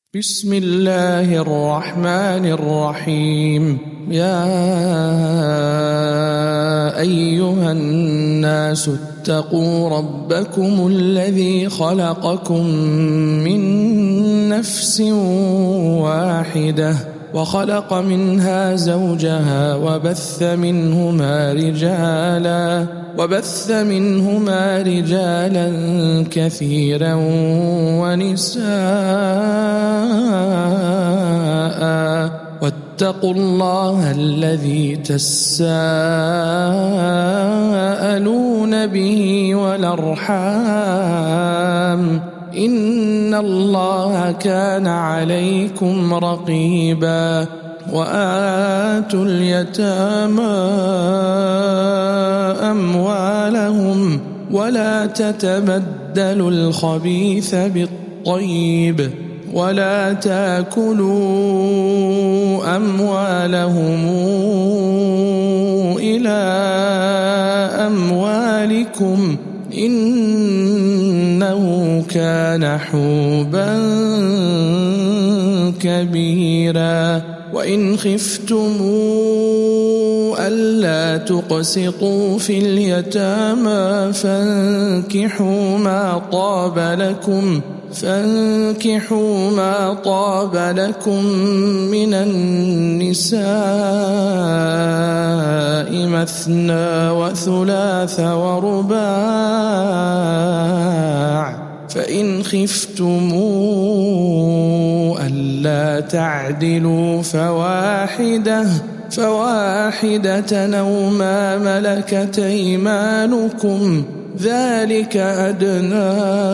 بسم الله الرحمن الرحيم. يا أيها الناس اتقوا ربكم الذي خلقكم من نفس واحدة وخلق منها زوجها وبث منهما رجالا كثيرا ونساء، واتقوا الله الذي تساءلون به والأرحام، إن الله كان عليكم رقيبا. وآتوا اليتامى أموالهم ولا تتبدلوا الخبيث بالطيب ولا تأكلوا أموالهم إلى أموالكم إنه كان حوبا كبيرا. وإن خفتم ألا تقسطوا في اليتامى فانكحوا ما طاب لكم من النساء مثنى وثلاث ورباع، فإن خفتم ألا تعدلوا فواحدة أو ما ملكت أيمانكم، ذلك أدنى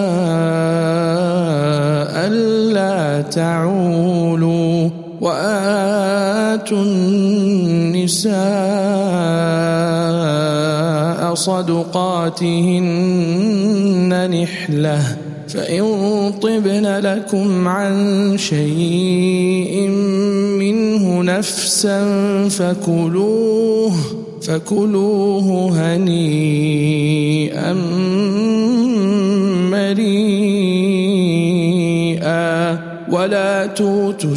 ألا تعولوا. وآتوا النساء صدقاتهن نحلة، فإن طبن لكم عن شيء منه نفسا فكلوه هنيئا مريئا. ولا توتوا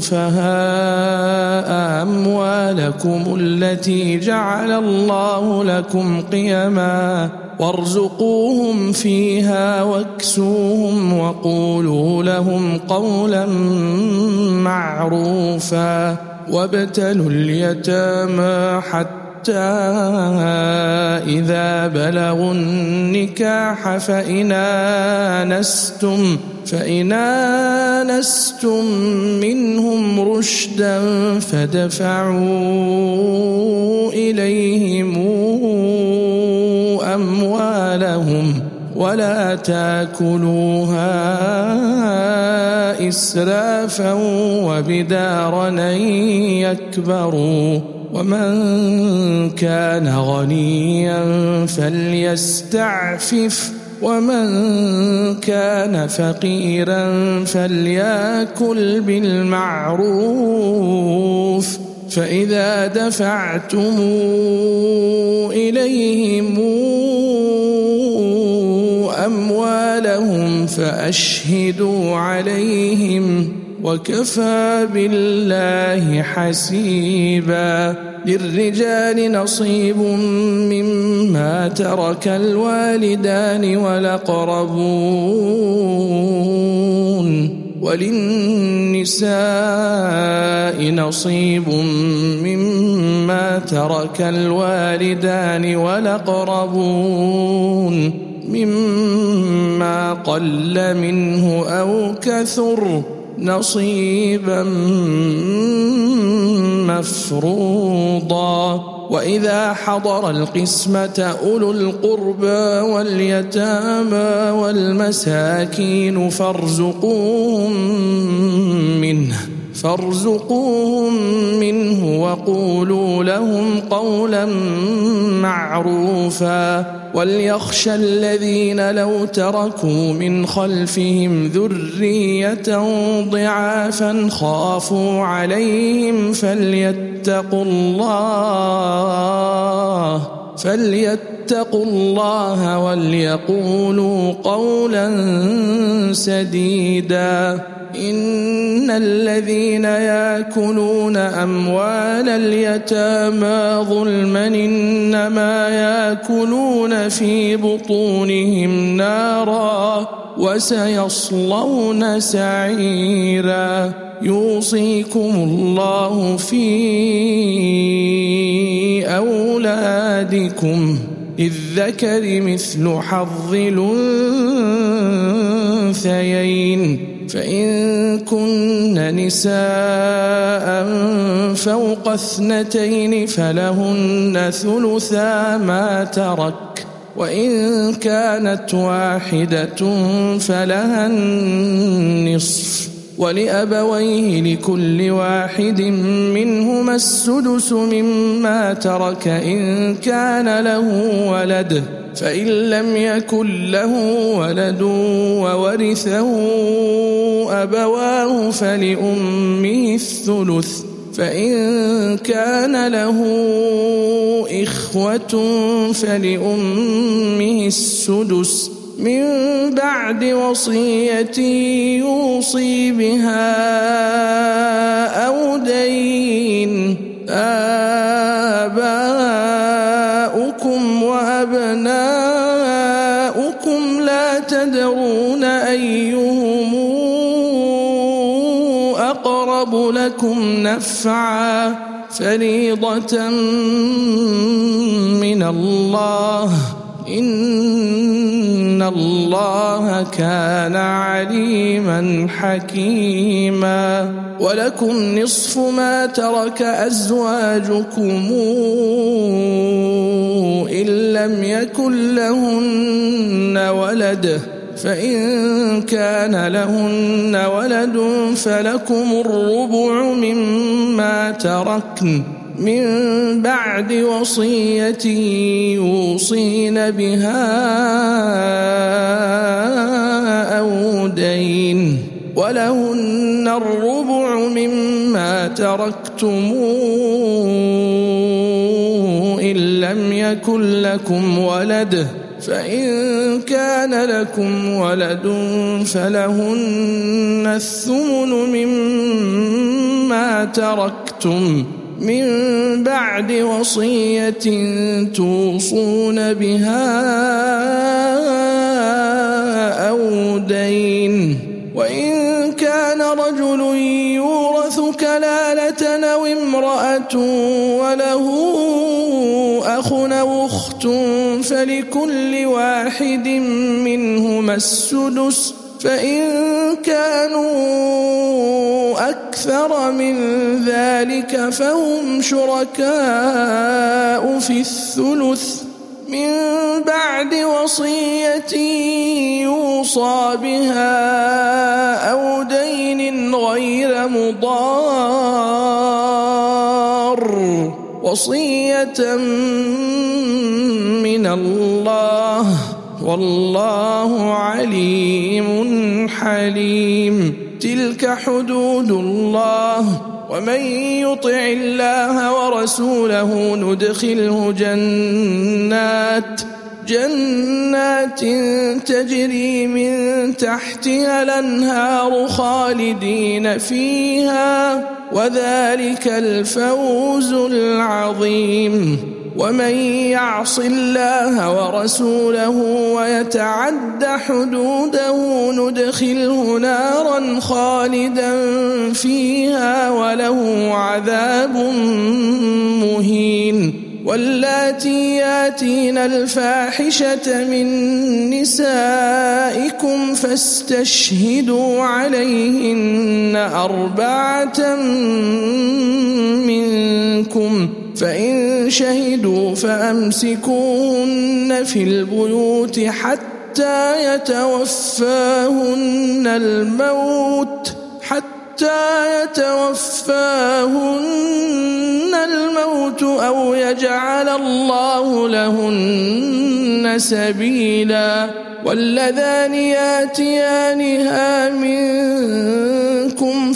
السفهاء أموالكم التي جعل الله لكم قيما، وارزقوهم فيها واكسوهم وقولوا لهم قولا معروفا. وابتلوا اليتامى حتى إذا بلغوا النكاح فإن آنستم منهم رشدا فدفعوا إليهم أموالهم ولا تاكلوها إسرافا وبدارا أن يكبروا. ومن كان غنيا فليستعفف، ومن كان فقيرا فليأكل بالمعروف. فإذا دفعتم إليهم أموالهم فأشهدوا عليهم، وكفى بالله حسيبا. للرجال نصيب مما ترك الوالدان والأقربون، وللنساء نصيب مما ترك الوالدان والأقربون مما قل منه أو كثر نصيبا مفروضا. وإذا حضر القسمة أولو القربى واليتامى والمساكين فارزقوهم منه وقولوا لهم قولا معروفا. وليخشى الذين لو تركوا من خلفهم ذرية ضعافا خافوا عليهم فليتقوا الله وليقولوا قولا سديدا. إن إن الذين يأكلون أموال اليتامى ظلما إنما يأكلون في بطونهم نارا وسيصلون سعيرا يوصيكم الله في أولادكم للذكر مثل حظ الأنثيين فإن كن نساء فوق 2 فلهن ثلثا ما ترك وإن كانت واحدة فلها النصف ولأبويه لكل واحد منهما السدس مما ترك إن كان له ولد فإن لم يكن له ولد وورثه أبواه فلأمه الثلث فإن كان له إخوة فلأمه السدس من بعد وصية يوصي بها أو دين آباؤكم وأبناؤكم لا تدرون أيهم أقرب لكم نفعا فريضة من الله إن الله كان عليما حكيما ولكم نصف ما ترك أزواجكم إن لم يكن لهن ولد فإن كان لهن ولد فلكم الربع مما تركن من بعد وصية يوصين بها أو دين ولهن الربع مما تركتم إن لم يكن لكم ولد فإن كان لكم ولد فلهن الثمن مما تركتم من بعد وصية توصون بها أو دين وإن كان رجل يورث كلالة أو امرأة وله أخ أو أخت فلكل واحد منهما السدس فإن كانوا أكثر من ذلك فهم شركاء في الثلث من بعد وصية يوصى بها أو دين غير مضار وصية من الله والله عليم حليم تلك حدود الله ومن يطع الله ورسوله ندخله جنات تجري من تحتها الأنهار خالدين فيها وذلك الفوز العظيم ومن يعص الله ورسوله ويتعد حدوده ندخله نارا خالدا فيها وله عذاب مهين واللاتي ياتين الفاحشة من نسائكم فاستشهدوا عليهن 4 منكم فإن شهدوا فأمسكوهن في البيوت حتى يتوفاهن الموت أو يجعل الله لهن سبيلا واللذان ياتيانها منكم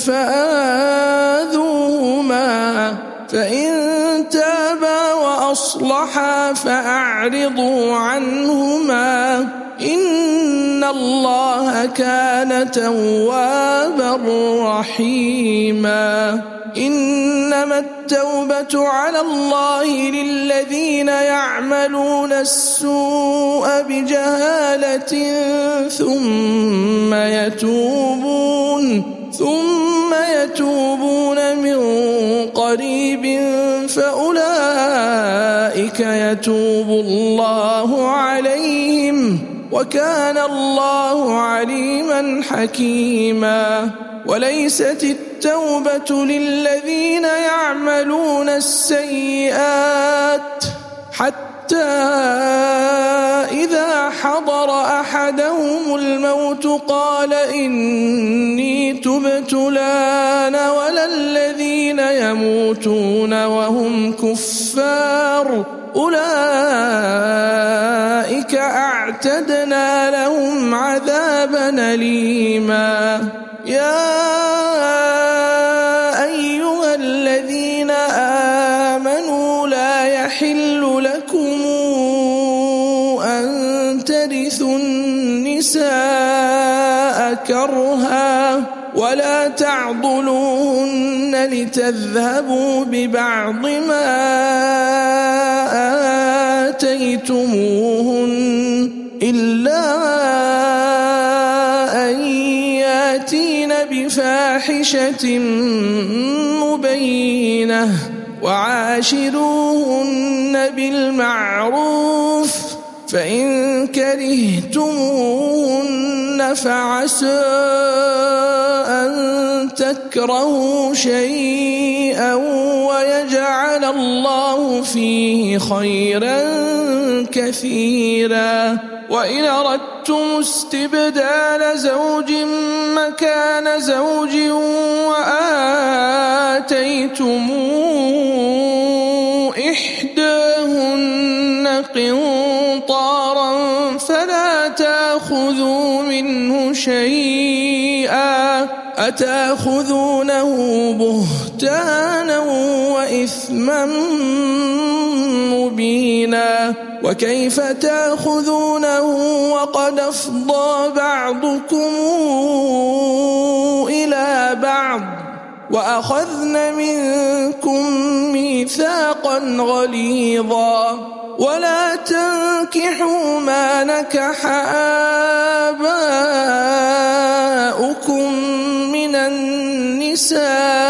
فآذوهما فإن تابا وأصلحا فأعرضوا عنهما إن الله كان توابا رحيما إنما التوبة على الله للذين يعملون السوء بجهالة ثم يتوبون من قريب فأولئك يتوب الله عليهم وكان الله عليما حكيما وليست التوبة للذين يعملون السيئات حتى إذا حضر أحدهم الموت قال إني تبت الآن ولا الذين يموتون وهم كفار أولئك أعتدنا لهم عذابا أليما يا أيها الذين آمنوا لا يحل لكم أن ترثوا النساء كرها ولا تعضلوهن لتذهبوا ببعض ما آتيتموهن إلا أن ياتين بفاحشة مبينة وعاشروهن بالمعروف فإن كرهتموهن فعسى أن تكرهوا شيئا ويجعل الله فيه خيرا كثيرا وإن أردتم استبدال زوج مكان زوج وآتيتم إحداهن قنطارا فلا تأخذوا منه شيئا أتأخذونه بهتانا وإثما مبينا وكيف تأخذونه وقد أفضى بعضكم إلى بعض وأخذن منكم ميثاقا غليظا ولا تنكحوا ما نكح آباؤكم من النساء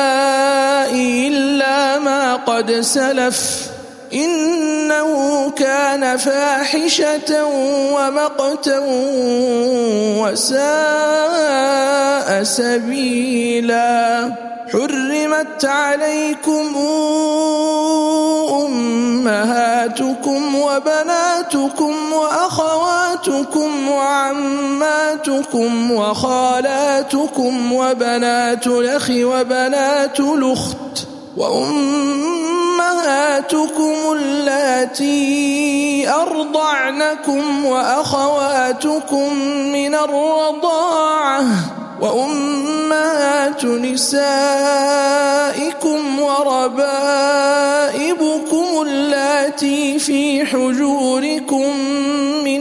إلا ما قد سلف إنه كان فاحشة ومقتا وساء سبيلا حرمت عليكم أمهاتكم وبناتكم وأخواتكم وعماتكم وخالاتكم وبنات الأخ وبنات الأخت وأمهاتكم اللاتي أرضعنكم وأخواتكم من الرضاعة وأمهات نسائكم وربائبكم اللاتي في حجوركم من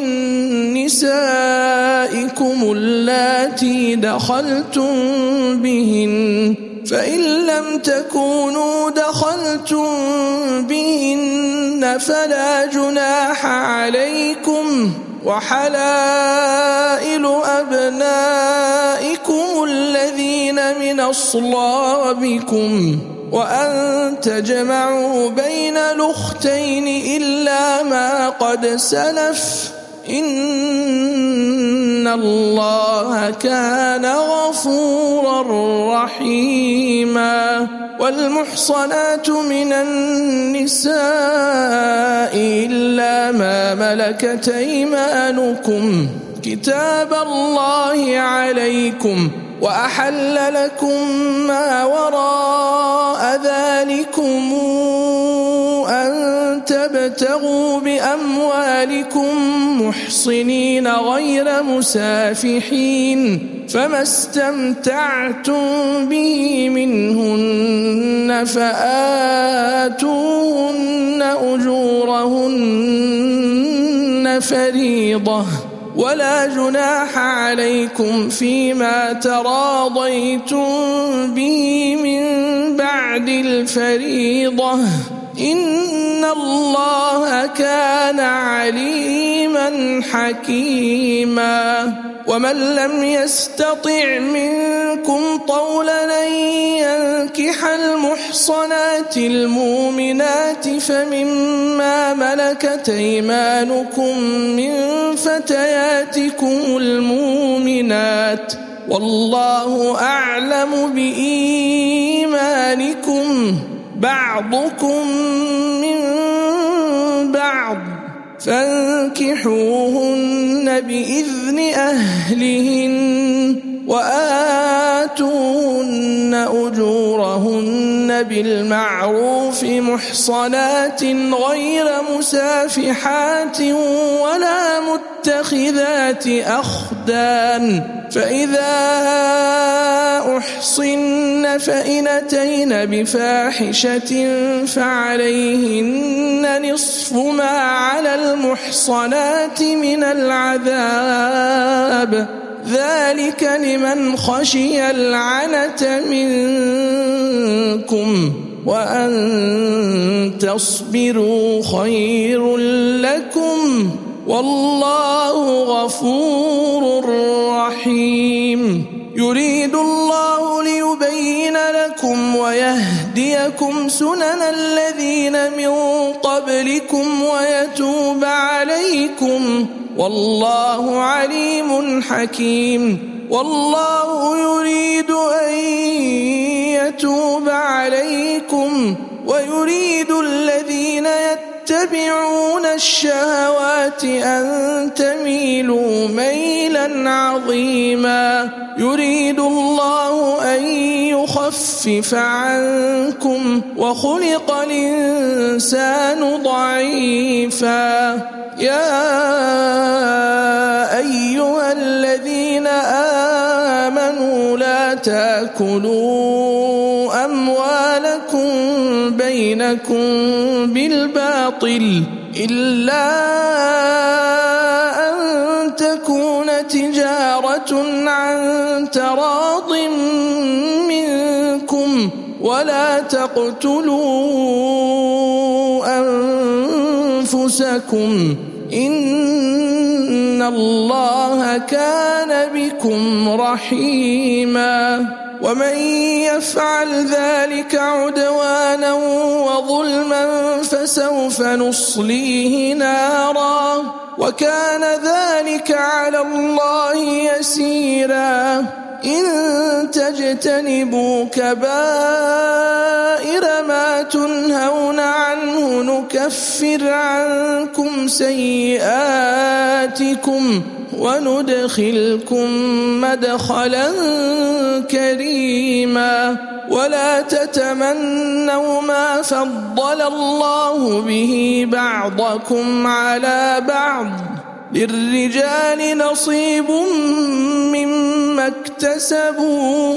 نسائكم اللاتي دخلتم بهن فإن لم تكونوا دخلتم بهن فلا جناح عليكم وحلائل أبنائكم الذين من أصلابكم وأن تجمعوا بين الأختين إلا ما قد سلف إن الله كان غفورا رحيما والمحصنات من النساء إلا ما ملكت أيمانكم كتاب الله عليكم وأحل لكم ما وراء ذلكم أن تبتغوا بأموالكم محصنين غير مسافحين فما استمتعتم به منهن فآتوهن أجورهن فريضة ولا جناح عليكم فيما تراضيتم به من بعد الفريضة إن الله كان عليما حكيما ومن لم يستطع منكم طولا أن ينكح المحصنات المؤمنات فمما ملكت أيمانكم من فتياتكم المؤمنات والله أعلم بإيمانكم بعضكم من بعض فانكحوهن بإذن أهلهن وآتوهن أجورهن بالمعروف محصنات غير مسافحات ولا متخذات أخدان فإذا أحصن فإن أتين بفاحشة فعليهن نصف ما على المحصنات من العذاب ذلك لمن خشي العنة منكم وأن تصبروا خير لكم والله غفور رحيم يريد الله ليبين لكم ويهديكم سنن الذين من قبلكم ويتوب عليكم والله عليم حكيم والله يريد أن يتوب عليكم ويريد الذين يتبعون الشهوات أن تميلوا ميلا عظيما يريد الله أن يخفف عنكم وخلق الإنسان ضعيفا يا أيها الذين آمنوا لا تأكلوا أموالكم بينكم بالباطل إلا أن تكون تجارة عن تراض منكم ولا تقتلوا أنفسكم إن الله كان بكم رحيما ومن يفعل ذلك عدوانا وظلما فسوف نصليه نارا وكان ذلك على الله يسيرا إن تجتنبوا كبائر ما تنهون عنه نكفر عنكم سيئاتكم وندخلكم مدخلا كريما ولا تتمنوا ما فضل الله به بعضكم على بعض للرجال نصيب مما اكتسبوا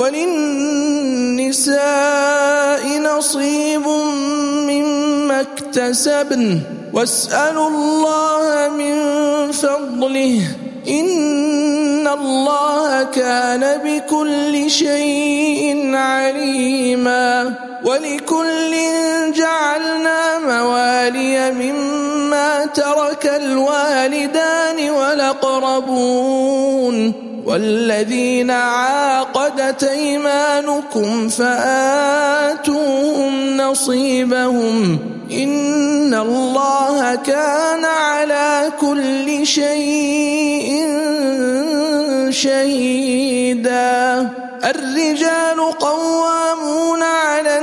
وللنساء نصيب مما اكتسبن واسألوا الله من فضله إن الله كان بكل شيء عليما ولكل جعلنا موالي مما ترك الوالدان والأقربون والذين عاقدت أيمانكم فآتوهم نصيبهم إن الله كان على كل شيء شهيدا الرجال قوامون على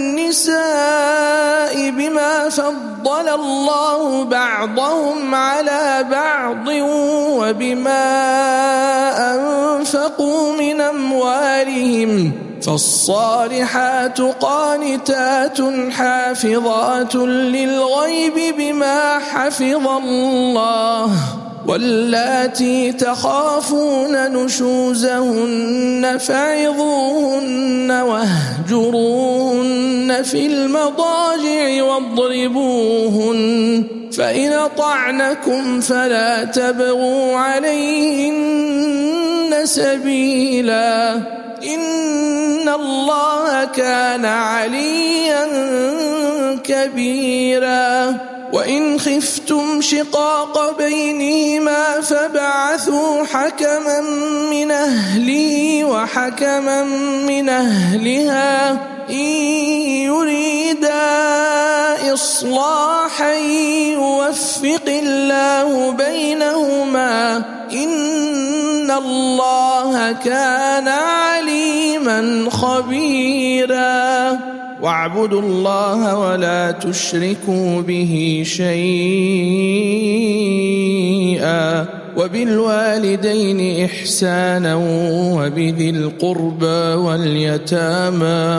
النساء بما فضل الله بعضهم على بعض وبما أنفقوا من أموالهم فالصالحات قانتات حافظات للغيب بما حفظ الله واللاتي تخافون نشوزهن فعظوهن واهجروهن في المضاجع واضربوهن فإن أطعنكم فلا تبغوا عليهن سبيلا إن الله كان عليا كبيرا وإن خفتم شقاق بينهما فابعثوا حكما من أهله وحكما من أهلها إن يريدا إصلاحا يوفق الله بينهما إن الله كان عليما خبيرا واعبدوا الله ولا تشركوا به شيئا وبالوالدين إحسانا وبذي القربى واليتامى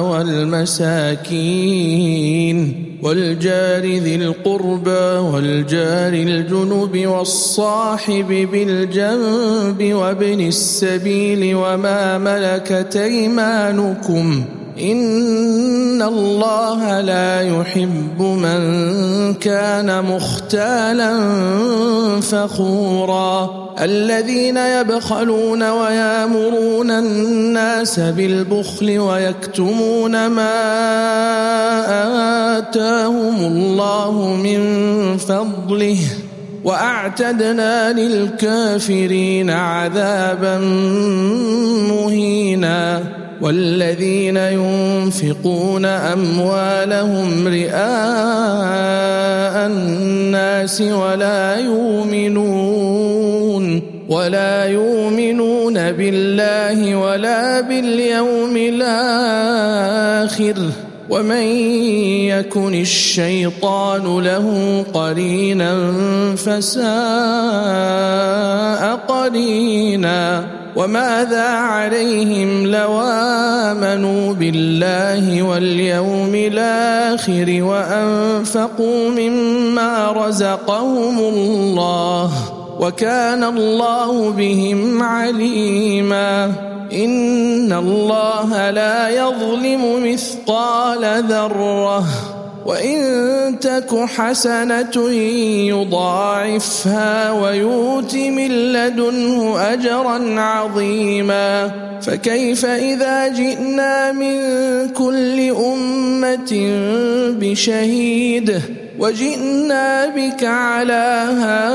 والمساكين والجار ذي القربى والجار الجنب والصاحب بالجنب وابن السبيل وما ملكت أيمانكم إن الله لا يحب من كان مختالا فخورا الذين يبخلون ويامرون الناس بالبخل ويكتمون ما آتاهم الله من فضله وأعتدنا للكافرين عذابا مهينا والذين ينفقون أموالهم رئاء الناس ولا يؤمنون بالله ولا باليوم الآخر ومن يكن الشيطان له قرينا فساء قرينا وماذا عليهم لو آمنوا بالله واليوم الآخر وأنفقوا مما رزقهم الله وكان الله بهم عليما إن الله لا يظلم مثقال ذرة وإن تك حسنة يضاعفها ويؤت من لدنه أجرا عظيما فكيف إذا جئنا من كل أمة بشهيد وجئنا بك على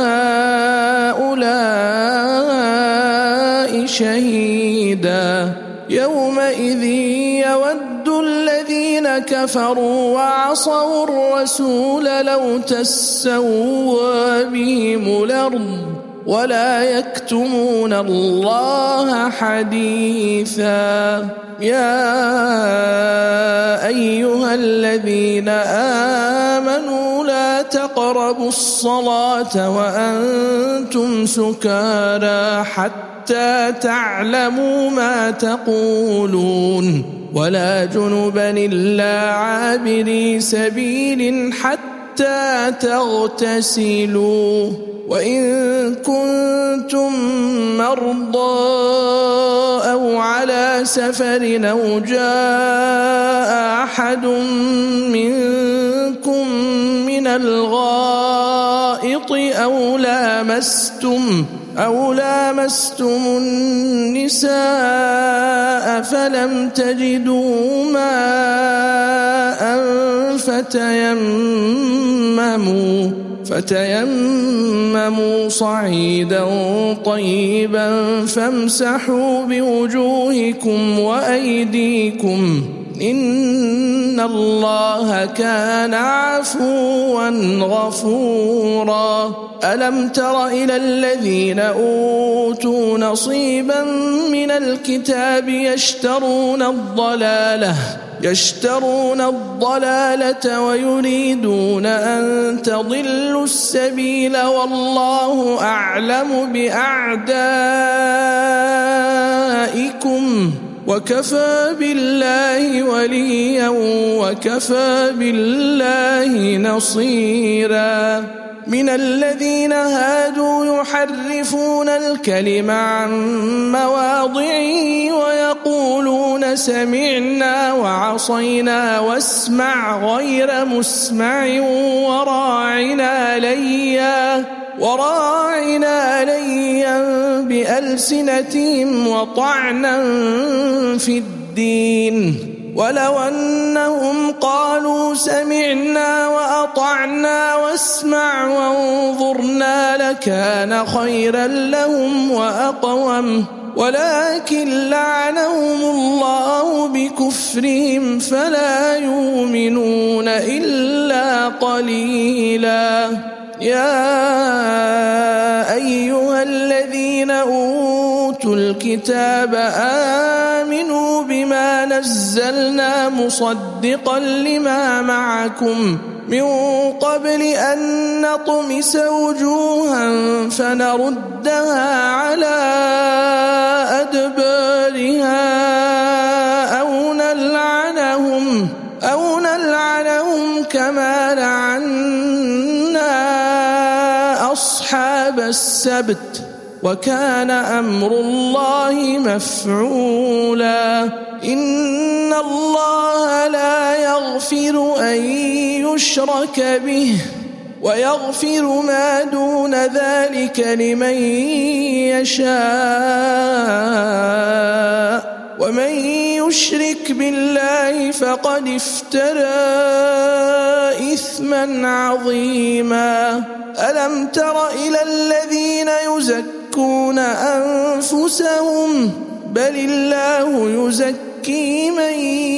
هؤلاء شهيدا يومئذ يود الذين كفروا وعصوا الرسول لو تسوى بهم الأرض ولا يكتمون الله حديثا يا أيها الذين آمنوا لا تقربوا الصلاة وأنتم سكارى حتى تعلموا ما تقولون ولا جنبا إلا عابري سبيل حتى تغتسلوا وإن كنتم مرضى أو على سفر أو جاء أحد منكم من الغائط أو لامستم النساء فلم تجدوا ماء فتيمموا صعيدا طيبا فامسحوا بوجوهكم وأيديكم إن الله كان عفوا غفورا ألم تر إلى الذين أوتوا نصيبا من الكتاب يشترون الضلالة ويريدون أن تضلوا السبيل والله أعلم بأعدائكم وكفى بالله وليا وكفى بالله نصيرا من الذين هادوا يحرفون الكلم عن مواضعه ويقولون سمعنا وعصينا واسمع غير مسمع وراعنا ليا بألسنتهم وطعنا في الدين. ولو أنهم قالوا سمعنا وأطعنا واسمع وانظرنا لكان خيرا لهم وأقوم، ولكن لعنهم الله بكفرهم فلا يؤمنون إلا قليلا. يا أيها الذين أوتوا الكتاب آمنوا بما نزلنا مصدقا لما معكم من قبل أن نطمس وجوها فنردها على أدبارها أو نلعنهم كما لعنا أصحاب السبت وكان أمر الله مفعولا. إن الله لا يغفر أن يشرك به ويغفر ما دون ذلك لمن يشاء، ومن يشرك بالله فقد افترى إثما عظيما. ألم تر إلى الذين يزكون أنفسهم بل الله يزكي من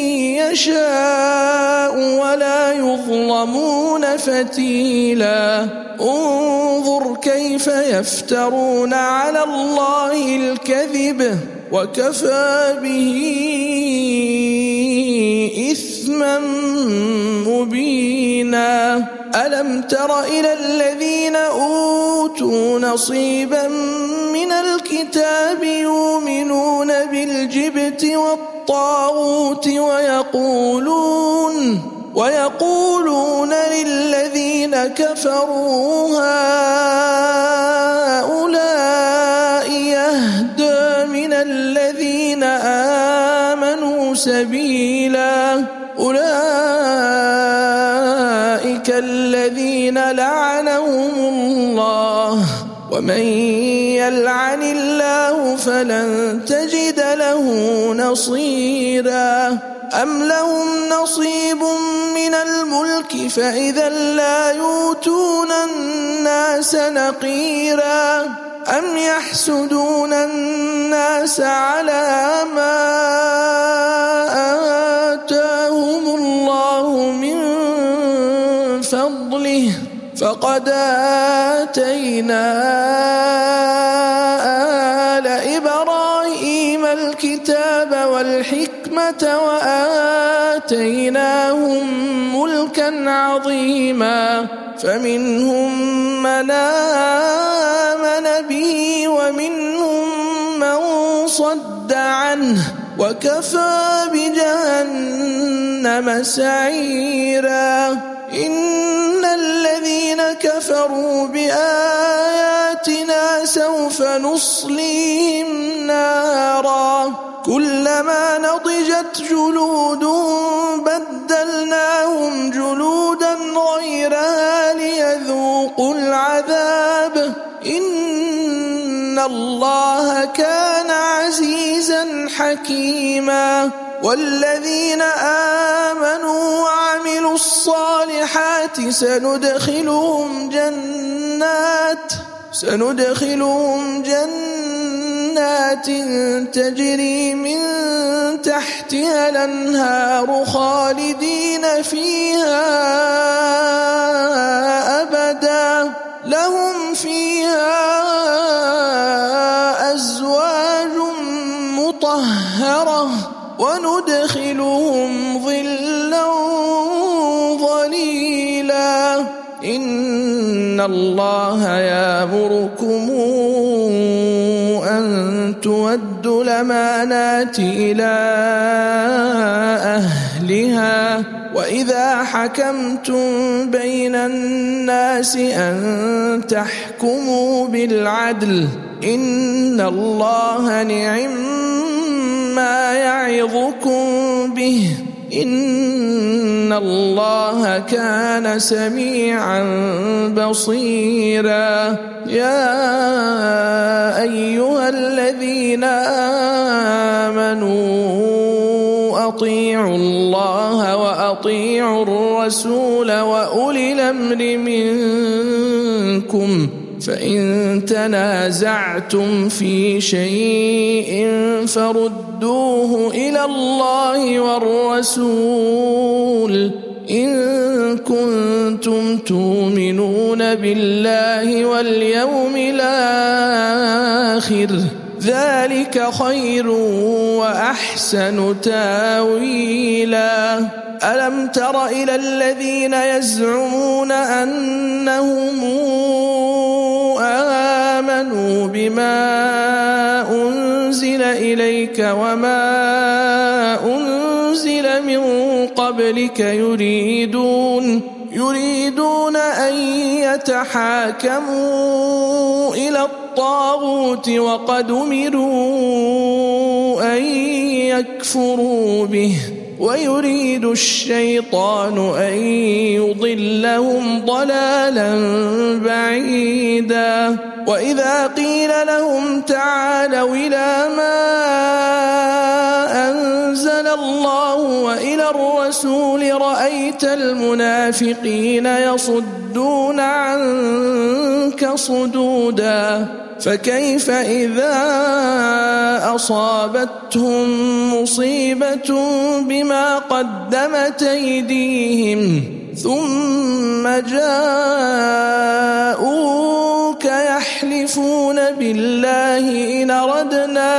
يشاء ولا يظلمون فتيلا. انظر كيف يفترون على الله الكذب وكفى به إثما مبينا. ألم تر إلى الذين أوتوا نصيبا من الكتاب يؤمنون بالجبت والطاغوت ويقولون للذين كفروا هؤلاء يهدى من الذين آمنوا سبيلا. أولئك الذين لعنهم الله ومن يلعن الله فلن تجد له نصيرا. أم لهم نصيب من الملك فإذا لا يؤتون الناس نقيرا. أم يحسدون الناس على ما آتاهم الله من فضله فقد آتينا آل إبراهيم الكتاب والحكمة وآتيناهم ملكا عظيما. فمنهم من آمن به ومنهم من صد عنه وكفى بجهنم سعيرا. إن الذين كفروا بآياتنا سوف نصليهم نارا كلما نضجت جلودهم بدلناهم جلودا غيرها ليذوقوا العذاب إن الله كان عزيزا حكيما. والذين آمنوا وعملوا الصالحات سندخلهم جنات تجري من تحتها الأنهار خالدين فيها أبدا لهم فيها أزواج مطهرة وندخلهم ظلا ظليلا. إن الله يأمركم أن تؤدوا الأمانات إلى أهلها وإذا حكمتم بين الناس أن تحكموا بالعدل إن الله نعم ما يعظكم به إن الله كان سميعا بصيرا يا أيها الذين آمنوا أطيعوا الله وأطيعوا الرسول وأولي الأمر منكم فإن تنازعتم في شيء فردوه إلى الله والرسول إن كنتم تؤمنون بالله واليوم الآخر ذلك خير وأحسن تاويلا ألم تر إلى الذين يزعمون أنهم آمنوا بما أنزل إليك وما أنزل من قبلك يريدون أن يتحاكموا إلى الطاغوت وقد أمروا أن يكفروا به ويريد الشيطان أن يضلهم ضلالا بعيدا وإذا قيل لهم تعالوا إلى ما أنزل الله وإلى الرسول رأيت المنافقين يصدون عنك صدودا فكيف إذا أصابتهم مصيبة بما قدمت أيديهم ثم جاءوك يحلفون بالله إن أردنا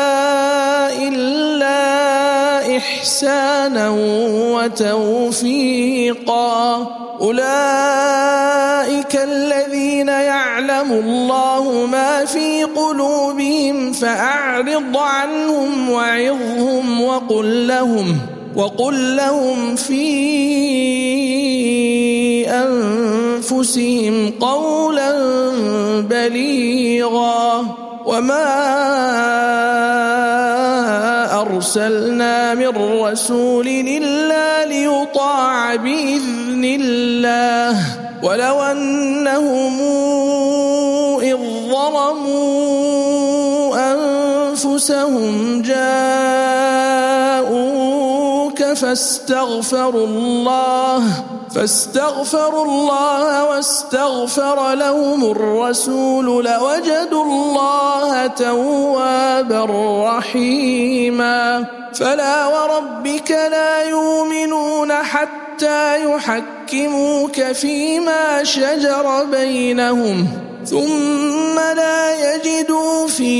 إلا إحسانا وتوفيقا أولئك الذين يعلم الله ما في قلوبهم فأعرض عنهم وعظهم وقل لهم في أنفسهم قولا بليغا وما أرسلنا من رسول إلا ليطاع بإذن الله ولو أنهم إذ ظلموا أنفسهم جاءوك فاستغفروا الله واستغفر لهم الرسول لوجدوا الله توابا رحيما فلا وربك لا يؤمنون حتى يحكموك فيما شجر بينهم ثم لا يجدوا في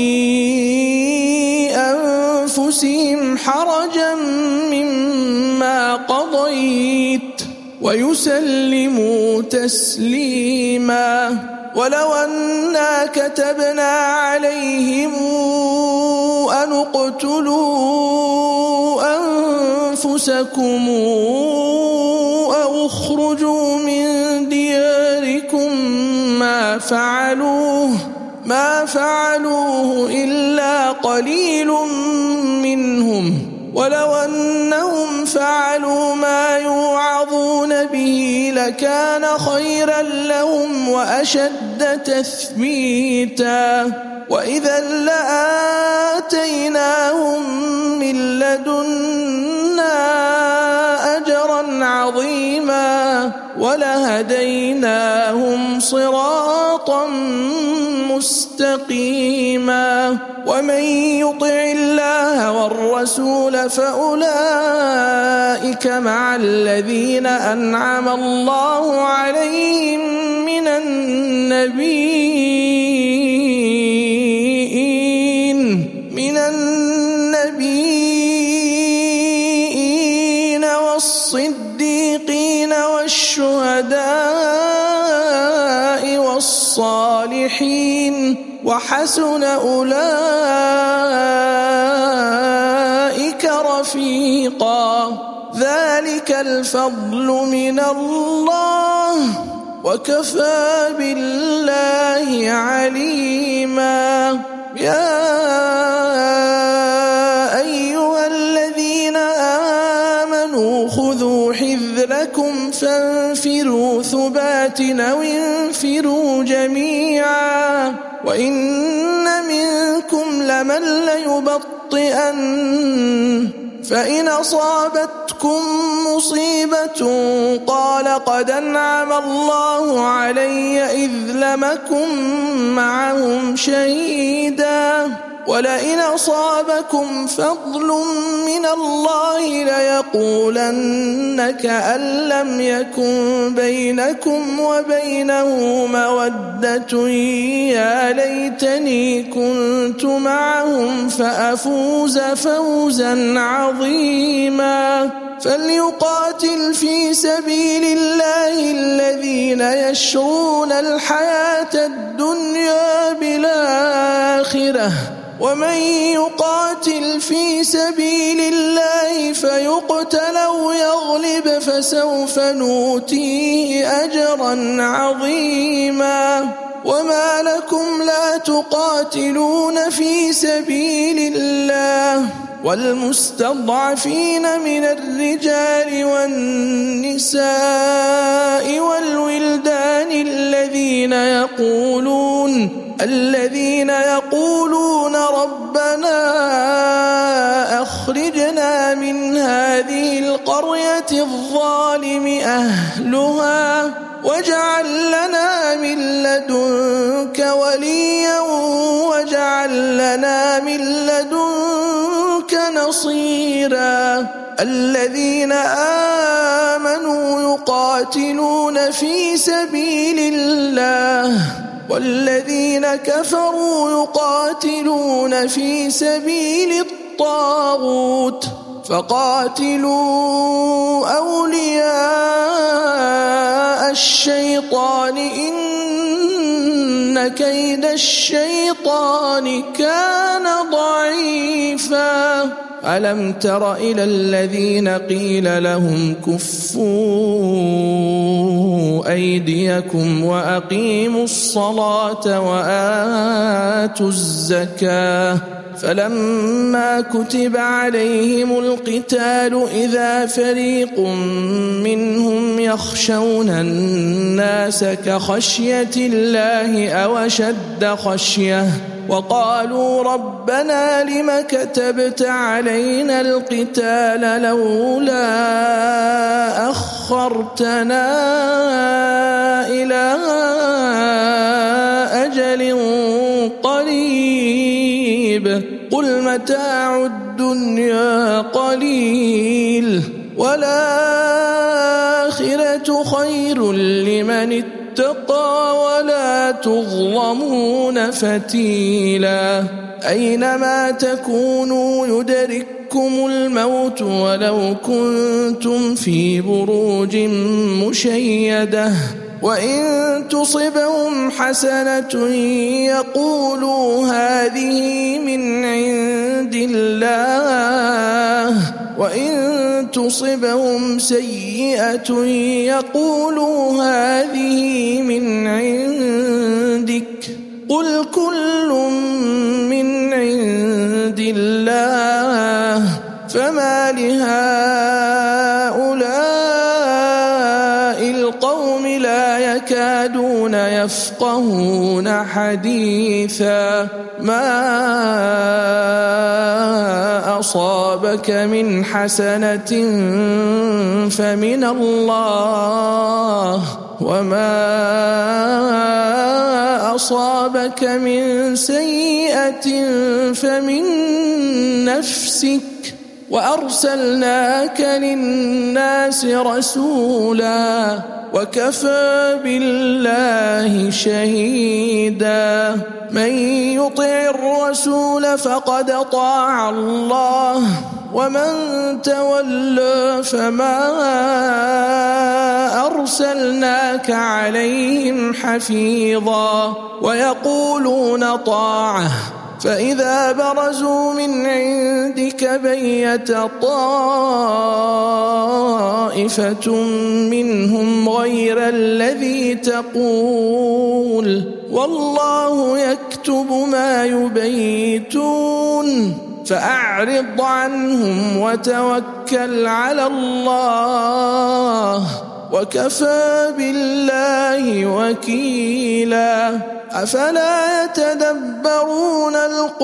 أنفسهم حرجا مما قضيت ويسلموا تسليما ولو أنا كتبنا عليهم أن اقتلوا أنفسكم أو اخرجوا من دياركم ما فعلوه إلا قليل منهم ولو أنهم فعلوا ما يوعظون به لكان خيرا لهم وأشد تثبيتا وإذا لآتيناهم من لدنا أجرا عظيما ولهديناهم صراطا مستقيما ومن يطع الله والرسول فأولئك مع الذين أنعم الله عليهم من النبيين والصديقين والشهداء والصالحين وحسن أولئك أولئك رفيقا ذلك الفضل من الله وكفى بالله عليما يا أيها الذين آمنوا خذوا حذركم فانفروا ثبات أو انفروا جميعا وإن منكم لمن ليبطئن فإن أصابتكم مصيبة قال قد أنعم الله علي إذ لم أكن معهم شهيدا ولئن أصابكم فضل من الله ليقولن كأن لم يكن بينكم وبينه مودة يا ليتني كنت معهم فأفوز فوزا عظيما فليقاتل في سبيل الله الذين يشرون الحياة الدنيا بالآخرة ومن يقاتل في سبيل الله فيقتل أو يغلب فسوف نؤتيه أجرا عظيما وما لكم لا تقاتلون في سبيل الله والمستضعفين من الرجال والنساء والولدان الذين يقولون ربنا أخرجنا من هذه القرية الظالم أهلها واجعل لنا من لدنك وليا واجعل لنا من لدنك نصيرا الذين آمنوا يقاتلون في سبيل الله والذين كفروا يقاتلون في سبيل الطاغوت فقاتلوا أولياء الشيطان إن كيد الشيطان كان ضعيفا ألم تر إلى الذين قيل لهم كفوا أيديكم وأقيموا الصلاة وآتوا الزكاة فلما كتب عليهم القتال إذا فريق منهم يخشون الناس كخشية الله أو أشد خشية وقالوا ربنا لم كتبت علينا القتال لولا أخرتنا إلى أجل قريب قل متاع الدنيا قليل والآخرة خير لمن اتقى ولا تظلمون فتيلا أينما تكونوا يدرككم الموت ولو كنتم في بروج مشيدة وإن تصبهم حسنة يقولوا هذه من عند الله وإن تصبهم سيئة يقولوا هذه من عندك قل كل من عند الله فما لهؤلاء القوم لا يكادون يفقهون حديثا ما أصابك من حسنة فمن الله وما أصابك من سيئة فمن نفسك وأرسلناك للناس رسولا وكفى بالله شهيدا من يطع الرسول فقد أطاع الله ومن تولى فما أرسلناك عليهم حفيظا ويقولون طاعة فإذا برزوا من عندك بيت طائفة منهم غير الذي تقول والله يكتب ما يبيتون فأعرض عنهم وتوكل على الله وكفى بالله وكيلا أفلا يتدبرون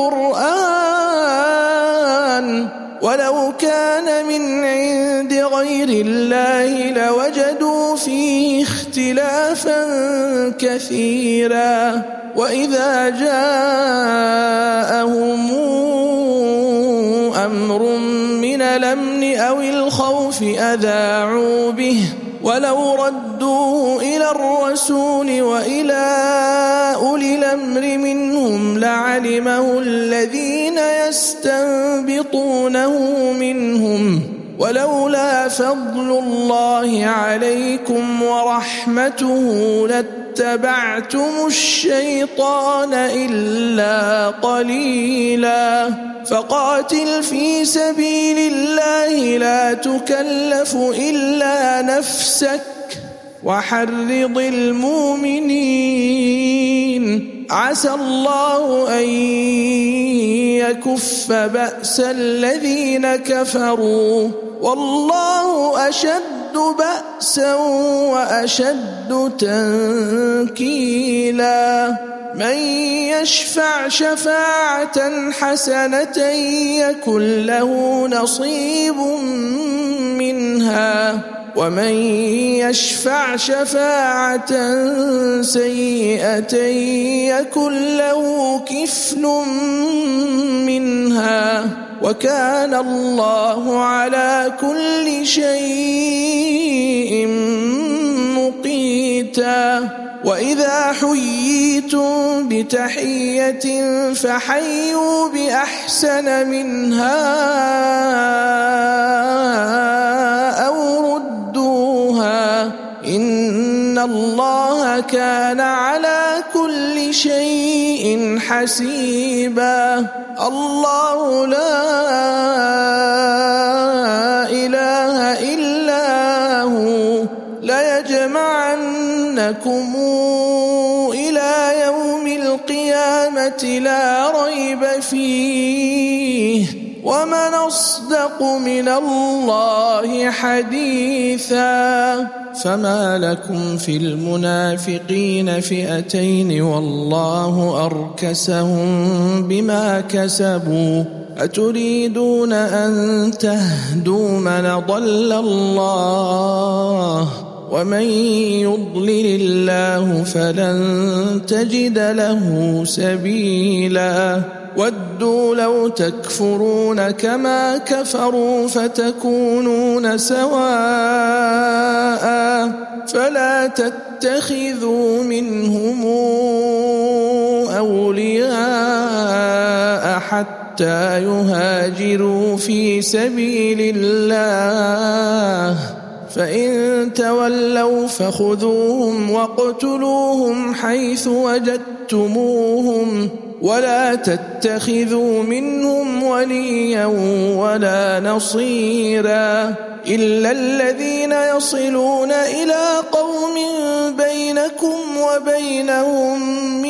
القرآن ولو كان من عند غير الله لوجدوا فيه اختلافا كثيرا وإذا جاءهم أمر من الأمن أو الخوف أذاعوا به ولو ردوه إلى الرسول وإلى أولي الأمر منهم لعلمه الذين يستنبطونه منهم ولولا فضل الله عليكم ورحمته لاتبعتم الشيطان إلا قليلا فقاتل في سبيل الله لا تكلف إلا نفسك وحرض المؤمنين عسى الله أن يكف بأس الذين كفروا والله أشد بأسا وأشد تنكيلا من يشفع شفاعة حسنة يكن له نصيب منها ومن يشفع شفاعة سيئة يكن له كفل منها وكان الله على كل شيء مقيتا وإذا حييتم بتحية فحيوا بأحسن منها أو ردوها إن الله كان على كل شيء حسيبا الله لا إله إلا هو ليجمعنكم إلى يوم القيامة لا ريب فيه ومن أصدق من الله حديثا فما لكم في المنافقين فئتين والله أركسهم بما كسبوا أتريدون أن تهدوا من ضل الله ومن يضلل الله فلن تجد له سبيلا ودوا لو تكفرون كما كفروا فتكونون سواء فلا تتخذوا منهم أولياء حتى يهاجروا في سبيل الله فإن تولوا فخذوهم واقتلوهم حيث وجدتموهم ولا تتخذوا منهم وليا ولا نصيرا إلا الذين يصلون إلى قوم بينكم وبينهم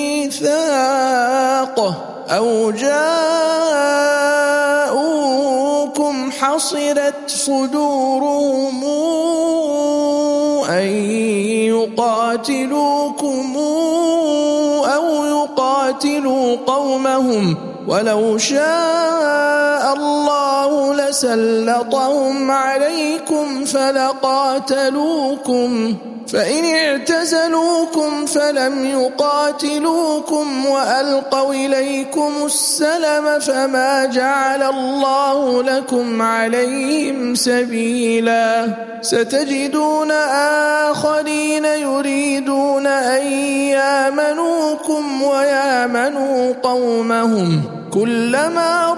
ميثاق أو جاءوكم حصرت صدورهم أن يقاتلوكم أو يقاتلوا قومهم ولو شاء الله لسلطهم عليكم فلقاتلوكم فإن اعتزلوكم فلم يقاتلوكم وألقوا إليكم السلم فما جعل الله لكم عليهم سبيلا ستجدون آخرين يريدون أن يامنوكم ويامنوا قومهم كلما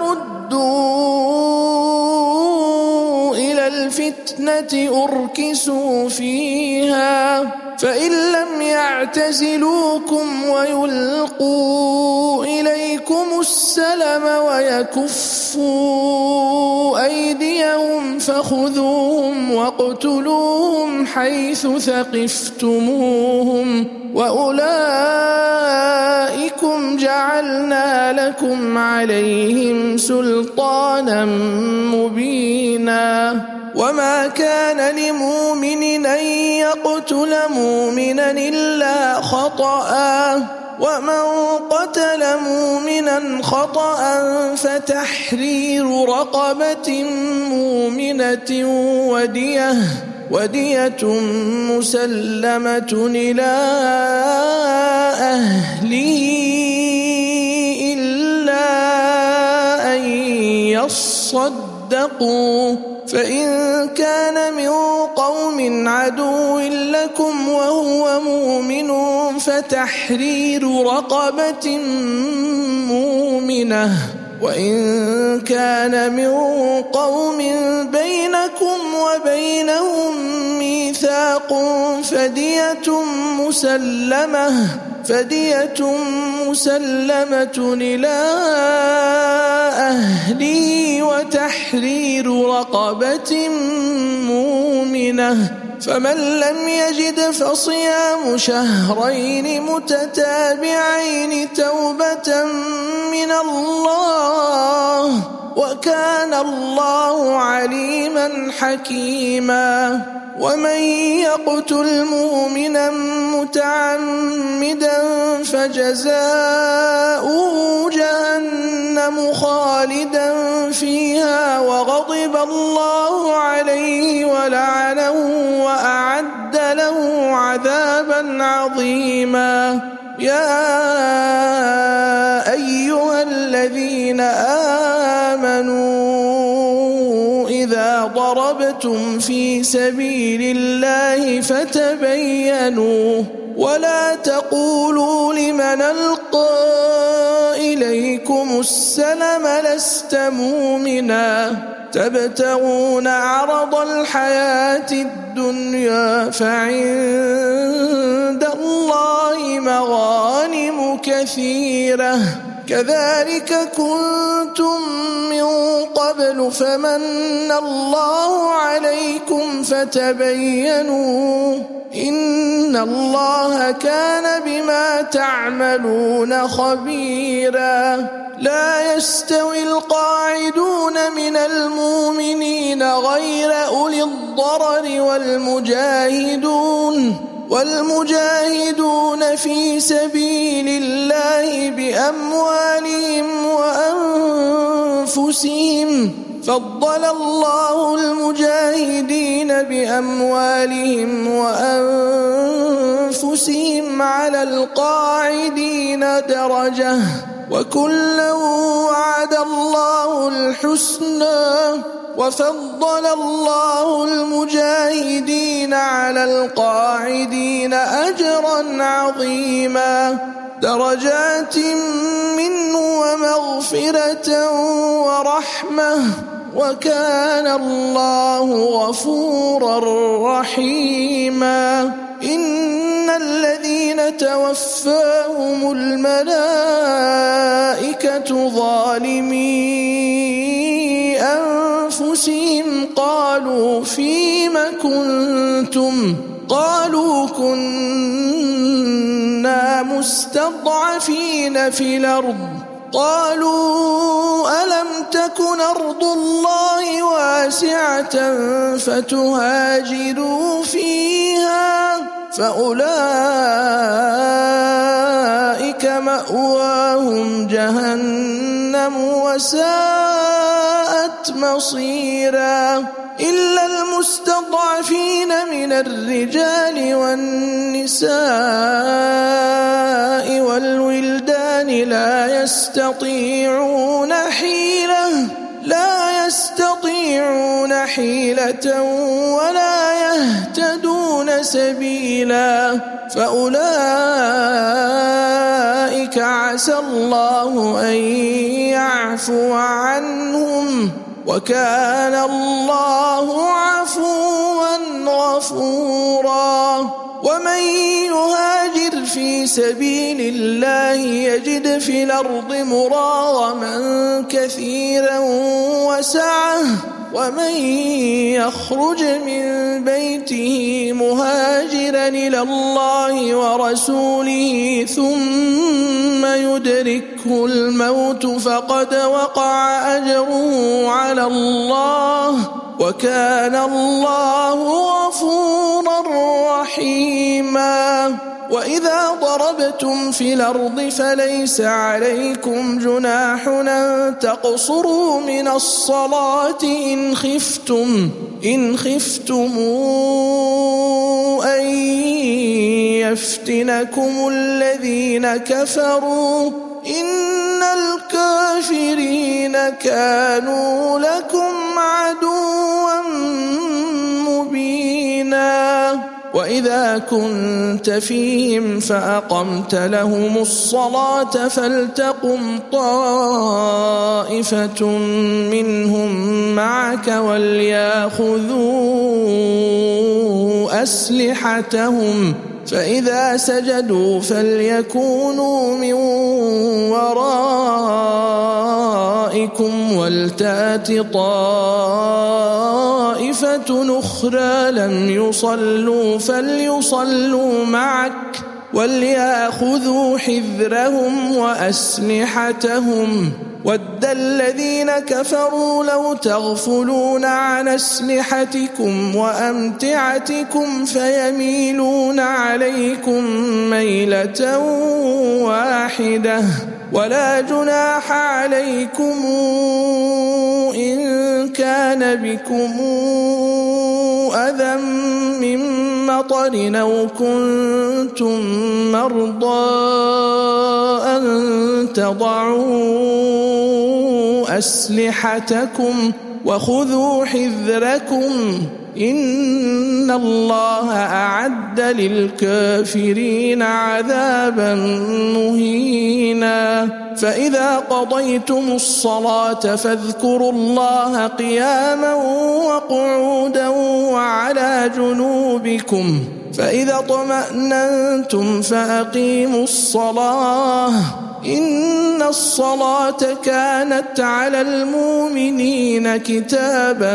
ردوا إلى الفتنة أركسوا فيها فإن لم يعتزلوكم ويلقوا إليكم السلم ويكفوا أيديهم فخذوهم واقتلوهم حيث ثقفتموهم وأولئكم جعلنا لكم عليهم سلطانا مبينا وما كان لمؤمن أن يقتل مؤمنا إلا خطأ ومن قتل مؤمنا خطأ فتحرير رقبة مؤمنة ودية مسلمة إلى أهله إلا أن يصدقوا فإن كان من قوم عدو لكم وهو مؤمن فتحرير رقبة مؤمنة وإن كان من قوم بينكم وبينهم ميثاق فدية مسلمة إلى أهله وتحرير رقبة مؤمنة فمن لم يجد فصيام شهرين متتابعين توبة من الله وكان الله عليما حكيما ومن يقتل مؤمنا متعمدا فجزاؤه جهنم خالدا فيها وغضب الله عليه ولعنه وأعد له عذابا عظيما يا أيها الذين آمنوا إذا ضربتم في سبيل الله فتبينوا ولا تقولوا لمن ألقى إليكم السلم لست مؤمنا تبتغون عرض الحياة الدنيا فعند الله مغانم كثيرة كذلك كنتم من قبل فمن الله عليكم فتبينوا إن الله كان بما تعملون خبيرا لا يستوي القاعدون من المؤمنين غير أولي الضرر والمجاهدون في سبيل الله بأموالهم وأنفسهم فضل الله المجاهدين بأموالهم وأنفسهم على القاعدين درجة وكلا وعد الله الحسنى وفضل الله المجاهدين على القاعدين أجرا عظيما درجات منه ومغفرة ورحمة وكان الله غفورا رحيما إن الذين توفاهم الملائكة ظالمي أنفسهم قالوا فيم كنتم قالوا كنا مستضعفين في الأرض قالوا ألم تكن أرض الله واسعة فتهاجروا فيها فأولئك مأواهم جهنم وساءت مصيرا إلا المستضعفين من الرجال والنساء والولدان لا يستطيعون حيلة ولا يهتدون سبيلا فأولئك عسى الله أن يعفو عنهم وكان الله عفوا غفورا ومن يهاجر في سبيل الله يجد في الأرض مراغما كثيرا وسعة ومن يخرج من بيته مهاجرا إلى الله ورسوله ثم يدركه الموت فقد وقع أجره على الله وكان الله غفورا رحيما. وإذا ضربتم في الأرض فليس عليكم جناح أن تقصروا من الصلاة إن خفتم أن يفتنكم الذين كفروا إن الكافرين كانوا لكم عدوا مبينا. وإذا كنت فيهم فأقمت لهم الصلاة فلتقم طائفة منهم معك وليأخذوا أسلحتهم فإذا سجدوا فليكونوا من ورائكم ولتأت طائفة أخرى لم يصلوا فليصلوا معك وليأخذوا حذرهم وأسلحتهم. ود الذين كفروا لو تغفلون عن أسلحتكم وأمتعتكم فيميلون عليكم ميلة واحدة ولا جناح عليكم إن كان بكم أذى من مطر أو كنتم مرضى أن تضعوا أسلحتكم وخذوا حذركم إن الله أعد للكافرين عذابا مهينا. فإذا قضيتم الصلاة فاذكروا الله قياما وقعودا وعلى جنوبكم فإذا اطمأننتم فأقيموا الصلاة إن الصلاة كانت على المؤمنين كتابا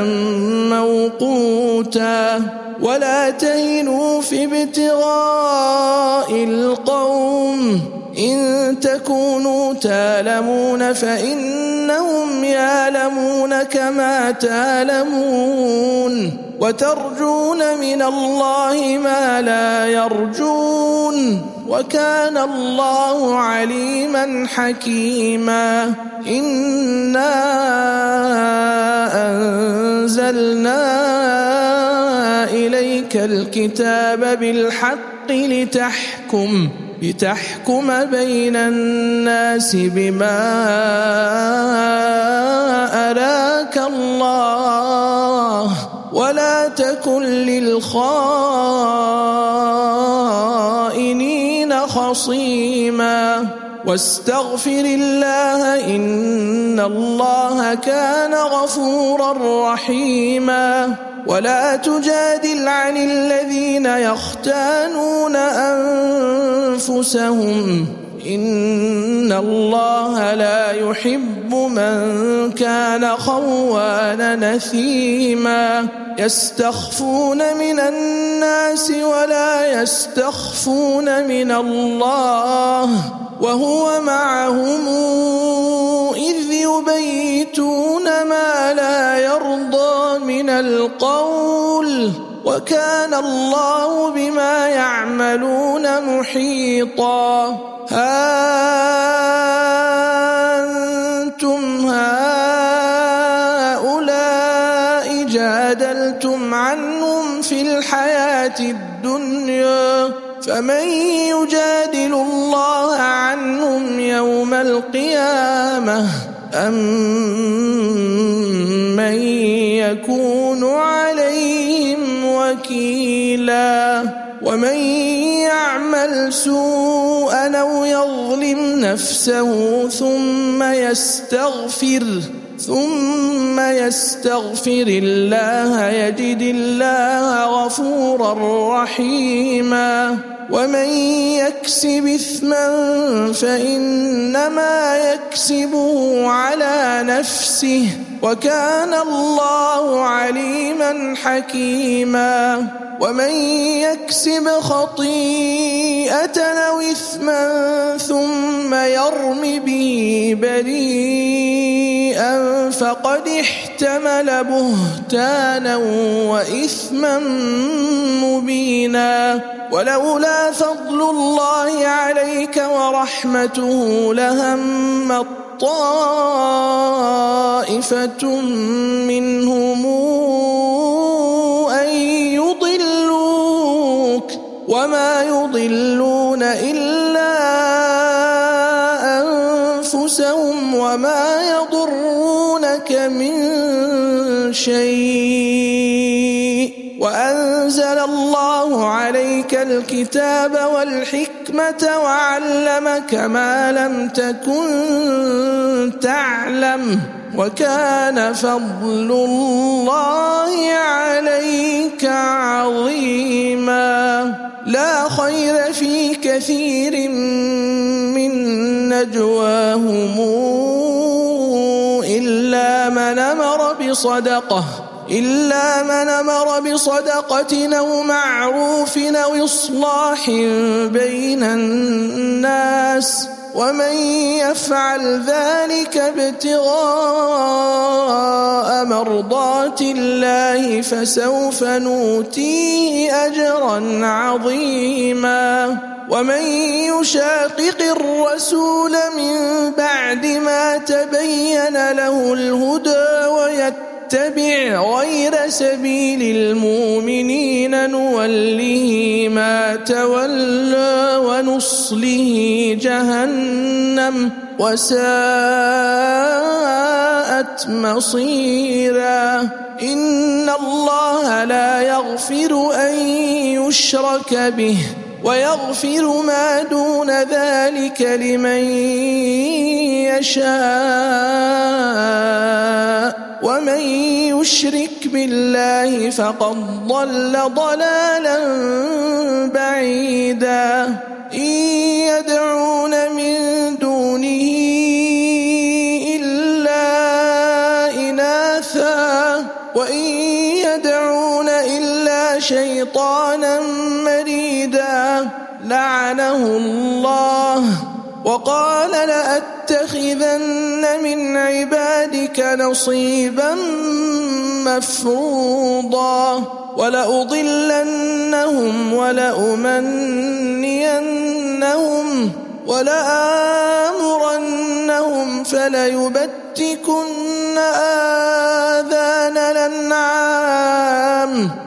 موقوتا. ولا تهنوا في ابتغاء القوم إن تكونوا تألمون فإنهم يألمون كما تألمون وترجون من الله ما لا يرجون وكان الله عليما حكيما. إنا أنزلنا إليك الكتاب بالحق لتحكم بين الناس بما أراك الله ولا تكن للخائنين خصيما. واستغفر الله إن الله كان غفورا رحيما. ولا تجادل عن الذين يختانون أنفسهم إن الله لا يحب من كان خوانا نثيما. يستخفون من الناس ولا يستخفون من الله وهو معهم إذ يبيتون ما لا يرضى من القول وكان الله بما يعملون محيطا. ها أنتم هؤلاء جادلتم عنهم في الحياة الدنيا فمن يجادل الله عنهم يوم القيامة أم من يكون عليهم وكيلا. ومن يعمل سوءا أو يظلم نفسه ثم ثم يستغفر الله يجد الله غفورا رحيما ومن يكسب إثما فإنما يكسبه على نفسه وكان الله عليما حكيما ومن يكسب خطيئة أو إثما ثم يرم به بريئا فقد احتمل بهتانا وإثما مبينا ولولا فضل الله عليك ورحمته لهم طائفة منهم أن يضلوك وما يضلون إلا أنفسهم وما يضرونك من شيء وأنزل الله عليك الكتاب والحكمة وعلمك ما لم تكن تعلم وكان فضل الله عليك عظيما لا خير في كثير من نجواهم إلا من أمر بصدقة أو معروف أو إصلاح بين الناس ومن يفعل ذلك ابتغاء مرضات الله فسوف نؤتيه أجرا عظيما ومن يشاقق الرسول من بعد ما تبين له الهدى ويتبع غير سبيل المؤمنين نوله ما تولى ونصله جهنم وساءت مصيرا إن الله لا يغفر أن يشرك به ويغفر ما دون ذلك لمن يشاء ومن يشرك بالله فقد ضل ضلالا بعيدا إن يدعون من دونه إلا إناثا وإن يدعون إلا شيطانا مريدا لعنه الله وقال لأتخذن من عبادك نصيبا مفروضا ولأضلنهم ولأمنينهم ولآمرنهم فليبتكن آذان الأنعام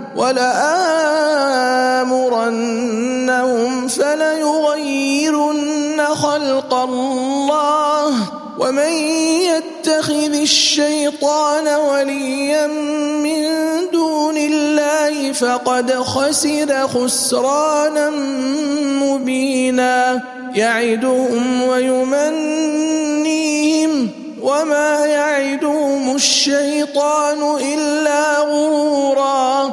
ولآمرنهم فليغيرن خلق الله ومن يتخذ الشيطان وليا من دون الله فقد خسر خسرانا مبينا يعدهم ويمنيهم وما يعدهم الشيطان إلا غرورا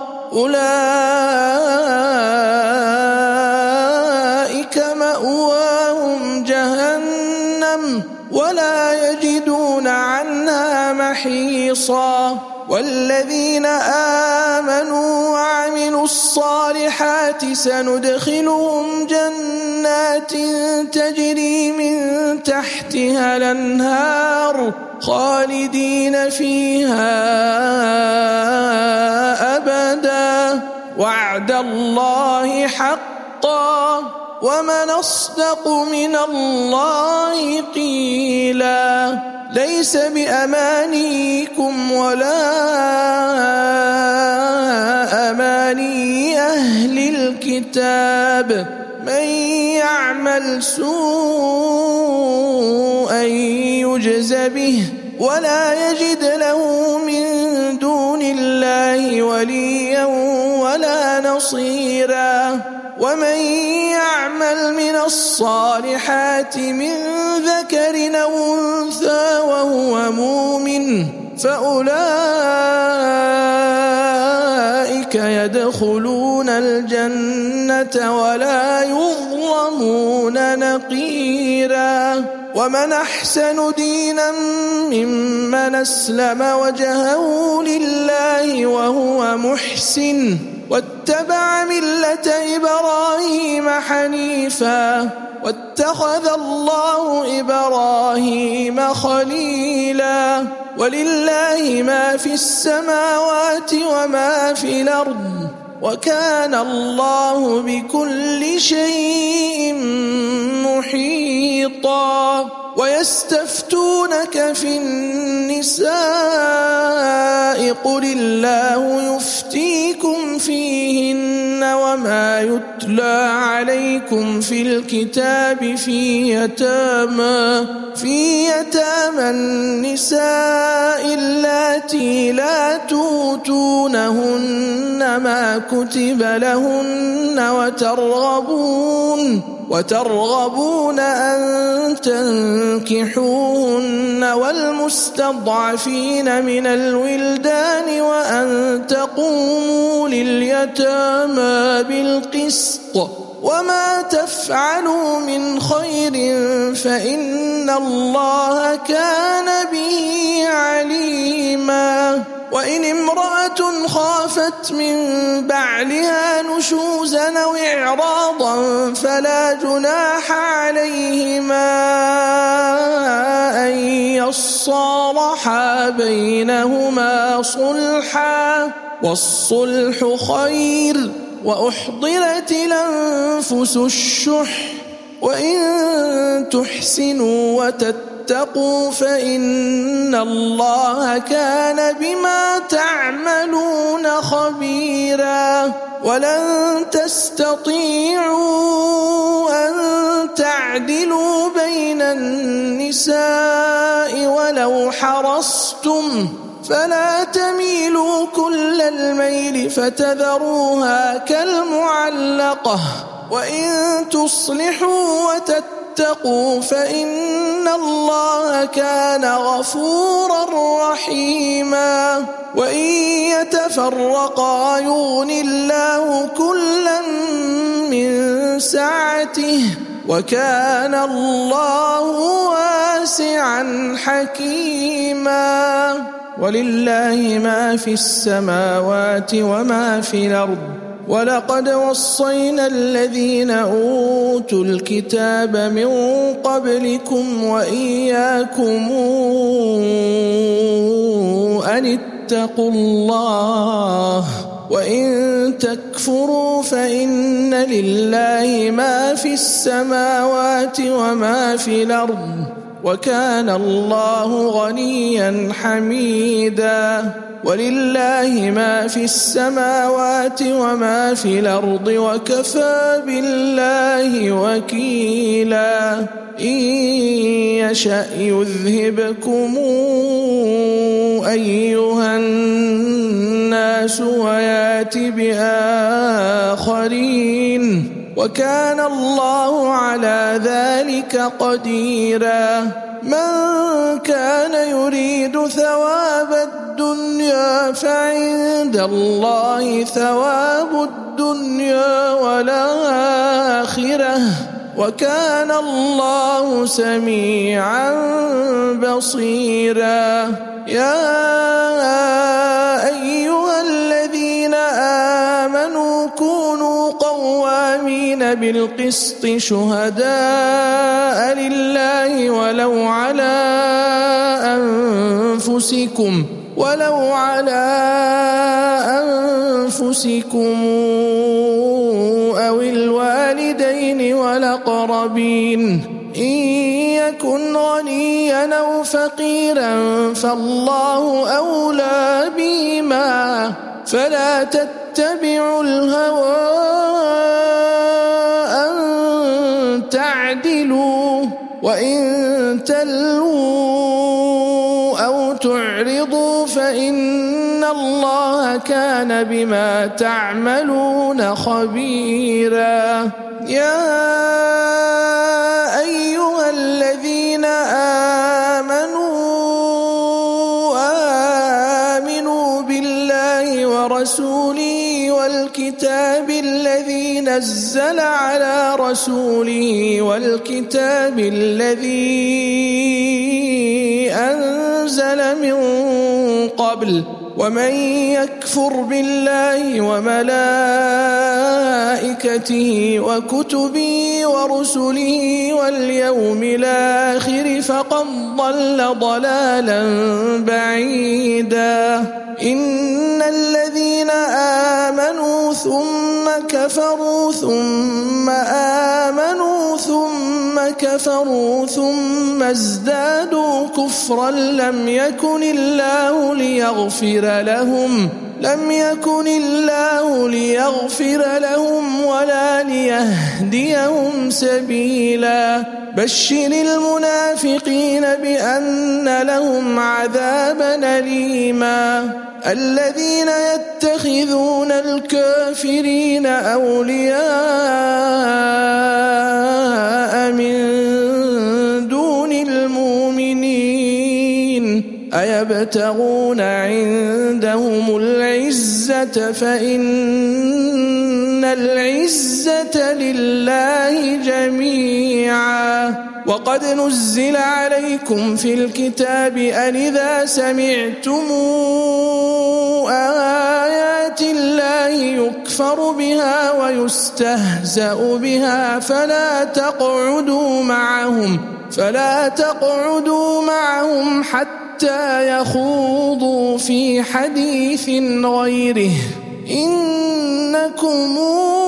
أولئك مأواهم جهنم ولا يجدون عنها محيصا والذين آمنوا وعملوا الصالحات سندخلهم جنات تجري من تحتها الأنهار خالدين فيها أبدا وعد الله حقا ومن أصدق من الله قيلا ليس بأمانيكم ولا أماني أهل الكتاب من يعمل سوءا يجز به ولا يجد له من دون الله وليا ولا بصيرا ومن يعمل من الصالحات من ذكر أو أنثى وهو مؤمن فأولئك يدخلون الجنة ولا يظلمون نقيرا ومن أحسن دينا ممن أسلم وجهه لله وهو محسن واتبع ملة إبراهيم حنيفا واتخذ الله إبراهيم خليلا ولله ما في السماوات وما في الأرض وكان الله بكل شيء محيطا ويستفتونك في النساء قل الله يفتيكم فيهن وما يتلى عليكم في الكتاب في يتامى النساء اللاتي لا توتونهن ما كتب لهن وترغبون أن تنكحوهن والمستضعفين من الولدان وأن تقوموا لليتامى بالقسط وما تفعلوا من خير فإن الله كان به عليما وإن امرأة خافت من بعلها نشوزا أو إعراضا فلا جناح عليهما أن يصالحا بينهما صلحا والصلح خير وأحضرت الأنفس الشح وإن تحسنوا وتتقوا فإن الله كان بما تعملون خبيرا ولن تستطيعوا أن تعدلوا بين النساء ولو حرصتم فلا تميلوا كل الميل فتذروها كالمعلقة وإن تصلحوا وتتقوا فإن الله كان غفورا رحيما وإن يتفرقا يغن الله كلا من سعته وكان الله واسعا حكيما ولله ما في السماوات وما في الأرض ولقد وصينا الذين أوتوا الكتاب من قبلكم وإياكم أن اتقوا الله وإن تكفروا فإن لله ما في السماوات وما في الأرض وكان الله غنيا حميدا ولله ما في السماوات وما في الأرض وكفى بالله وكيلا إن يشأ يذهبكم أيها الناس ويات بآخرين وكان الله على ذلك قديرا من كان يريد ثواب الدنيا فعند الله ثواب الدنيا والآخرة وكان الله سميعا بصيرا يا أيها الذين آمنوا كونوا قوامين بالقسط شهداء لله ولو على أنفسكم أو الوالدين والأقربين إن يكن غنيا أو فقيرا فالله أولى بهما فلا تتبعوا الهوى أن تعدلوا وإن تلووا أو تعرضوا فإن الله كان كان بما تعملون خبيرا. يا أيها الذين آمنوا بالله ورسوله والكتاب الذي نزل على رسوله والكتاب الذي أنزل من قبل، ومن يكفر بالله وملائكته وكتبه ورسله واليوم الآخر فقد ضل ضلالا بعيدا. إن الذين آمنوا ثم كفروا ثم آمنوا ثم كفروا ثم ازدادوا كفرا لم يكن الله ليغفر لهم ولا ليهديهم سبيلا. بشر المنافقين بأن لهم عذابا أليما. الذين يتخذون الكافرين أولياء من دون المؤمنين أيبتغون عندهم العزة فإن العزة لله جميعا. وقد نزل عليكم في الكتاب أن إذا سمعتم آيات الله يكفر بها ويستهزأ بها فلا تقعدوا معهم حتى يخوضوا في حديث غيره إنكم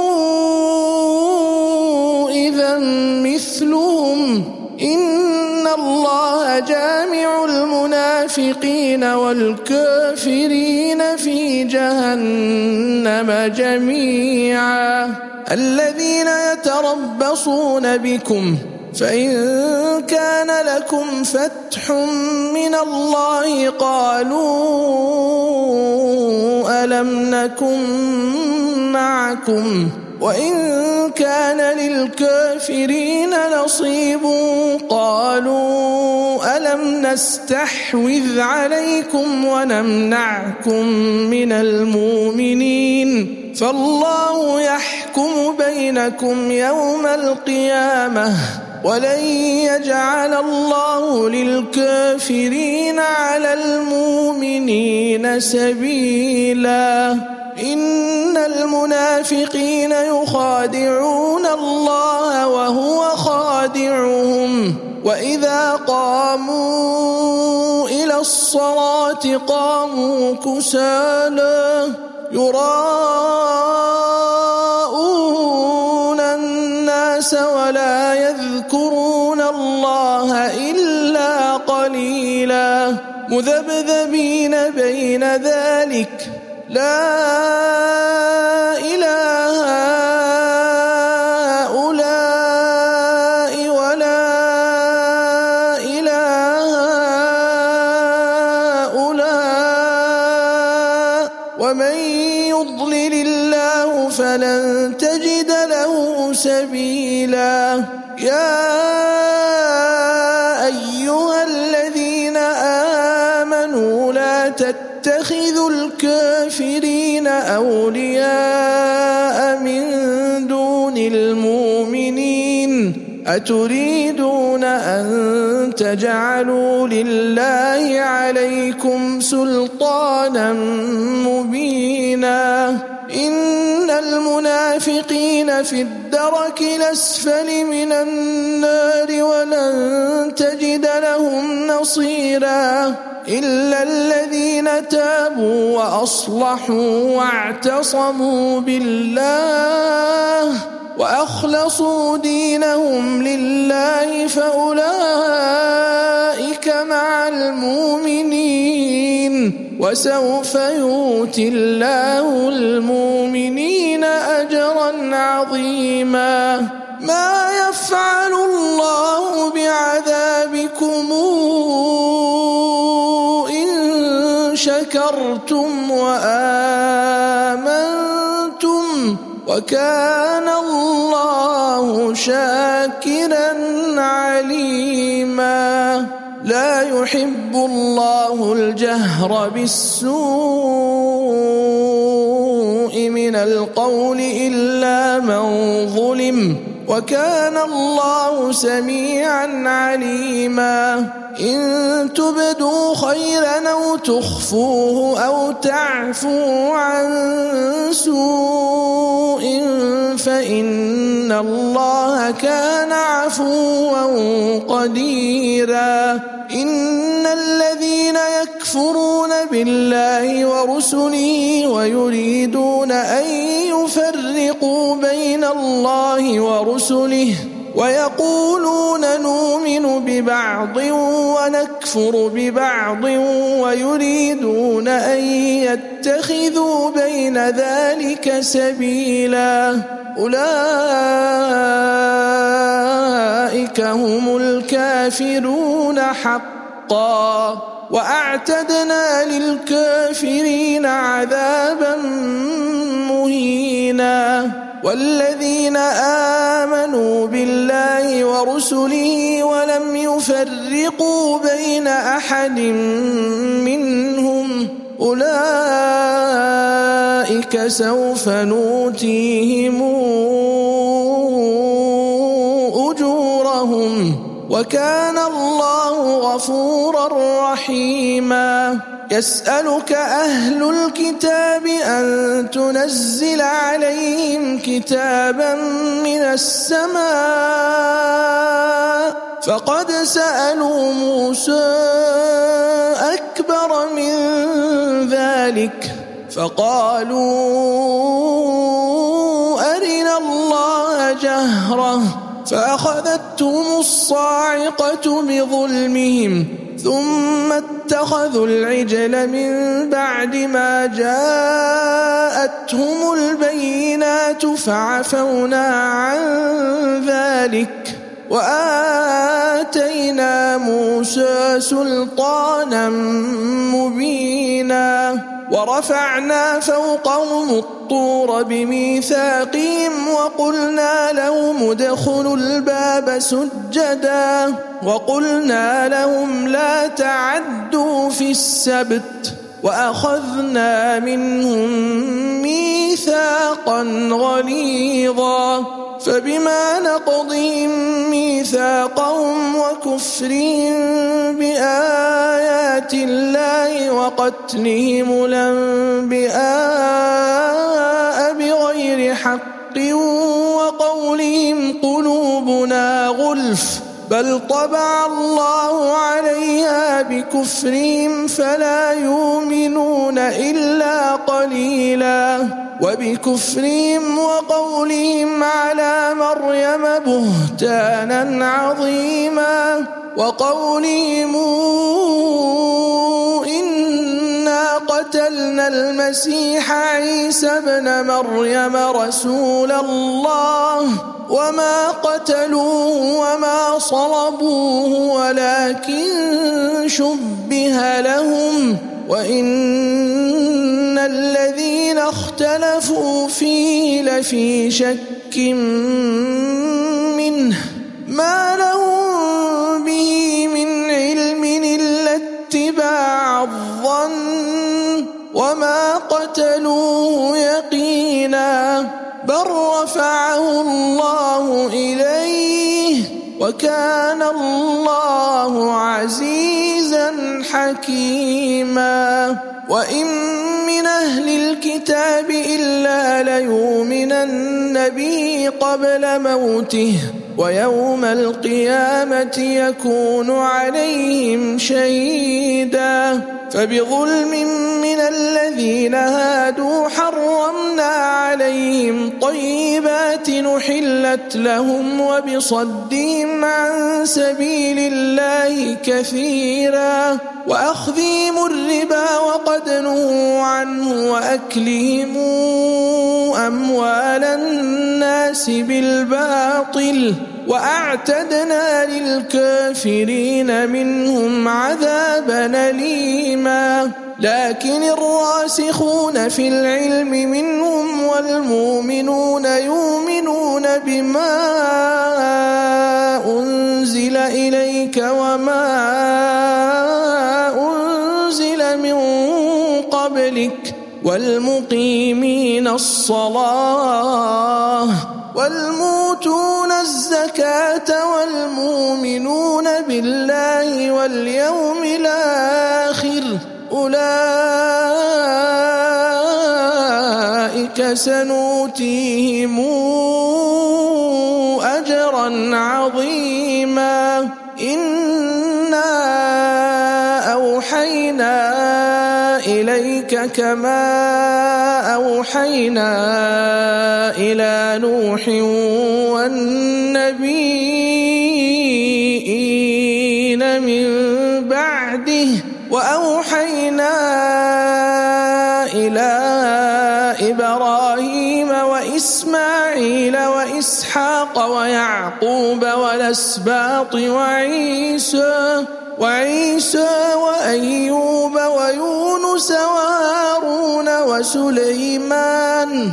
إذا مثلهم. إن الله جامع المنافقين والكافرين في جهنم جميعا. الذين يتربصون بكم فإن كان لكم فتح من الله قالوا ألم نكن معكم وإن كان للكافرين نصيب قالوا ألم نستحوذ عليكم ونمنعكم من المؤمنين فالله يحكم بينكم يوم القيامة ولن يجعل الله للكافرين على المؤمنين سبيلا. إن المنافقين يخادعون الله وهو خادعهم وإذا قاموا إلى الصلاة قاموا كسالى يراءون الناس ولا يذكرون الله إلا قليلا مذبذبين بين ذلك لا إله هؤلاء ولا إله هؤلاء ومن يضلل الله فلن تجد له سبيلا. يا أيها الذين آمنوا لا تتخذوا الكافرين أولياء من دون المؤمنين أتريدون أن تجعلوا لله عليكم سلطانا مبينا. إن المنافقين في الدرك الأسفل من النار ولن تجد لهم نصيرا إلا الذين تابوا وأصلحوا واعتصموا بالله وأخلصوا دينهم لله فأولئك مع المؤمنين وسوف يؤتي الله المؤمنين أجرا عظيما. ما يفعل الله بعذابكم إن شكرتم وآمنتم وكان الله شاكرا عليما. لا يحب الله الجهر بالسوء من القول إلا من ظلم، وكان الله سميعا عليما. إن تبدوا خيرا أو تخفوه أو تعفوا عن سوء فإن الله كان عفوا قديرا. إن الذين يكفرون بالله ورسله ويريدون أن يفرقوا بين الله ورسله ويقولون نؤمن ببعض ونكفر ببعض ويريدون أن يتخذوا بين ذلك سبيلا، أولئك هم الكافرون حقا، وأعتدنا للكافرين عذابا مهينا. والذين آمنوا بالله ورسله ولم يفرقوا بين أحد منهم أولئك سوف نؤتيهم أجورهم، وكان الله غفورا رحيما. يسألك أهل الكتاب أن تنزل عليهم كتابا من السماء، فقد سألوا موسى أكبر من ذلك فقالوا أرنا الله جهرة فأخذتهم الصاعقة بظلمهم ثم اتخذوا العجل من بعد ما جاءتهم البينات فعفونا عن ذلك وآتينا موسى سلطانا مبينا. ورفعنا فوقهم الطور بميثاقهم وقلنا لهم ادخلوا الباب سجدا وقلنا لهم لا تعدوا في السبت وأخذنا منهم ميثاقا غليظا. فبما نقضهم ميثاقهم وكفرهم بآيات الله وقتلهم الأنبياء بغير حق وقولهم قلوبنا غلف بل طبع الله عليها بكفرهم فلا يؤمنون إلا قليلا. وبكفرهم وقولهم على مريم بهتانا عظيما وقولهم إنا قتلنا المسيح عيسى ابن مريم رسول الله وما قتلوه وما صلبوه ولكن شبه لهم وإن الذين اختلفوا فيه لفي شك منه ما لهم به من علم إلا اتباع الظن وما قتلوه يقينا بل رفعه الله إليه وكان الله عزيزا حكيما. وإن من أهل الكتاب إلا ليؤمنن به قبل موته ويوم القيامة يكون عليهم شهيدا. فبظلم من الذين هادوا حرمنا عليهم طيبات نحلت لهم وبصدهم عن سبيل الله كثيرا وأخذهم الربا وقد نهوا عنه وأكلهم أموال الناس بالباطل وأعتدنا للكافرين منهم عذابا أليما. لكن الراسخون في العلم منهم والمؤمنون يؤمنون بما أنزل إليك وما أنزل من قبلك والمقيمين الصلاة والموتون الزكاة والمؤمنون بالله واليوم الآخر أولئك سنؤتيهم أجرا عظيما إنا أوحينا إليك كما أوحينا إلى نوح والنبيين من بعده وأوحينا إلى إبراهيم وإسماعيل وإسحاق ويعقوب والأسباط وعيسى وأيوب ويونس وهارون وسليمان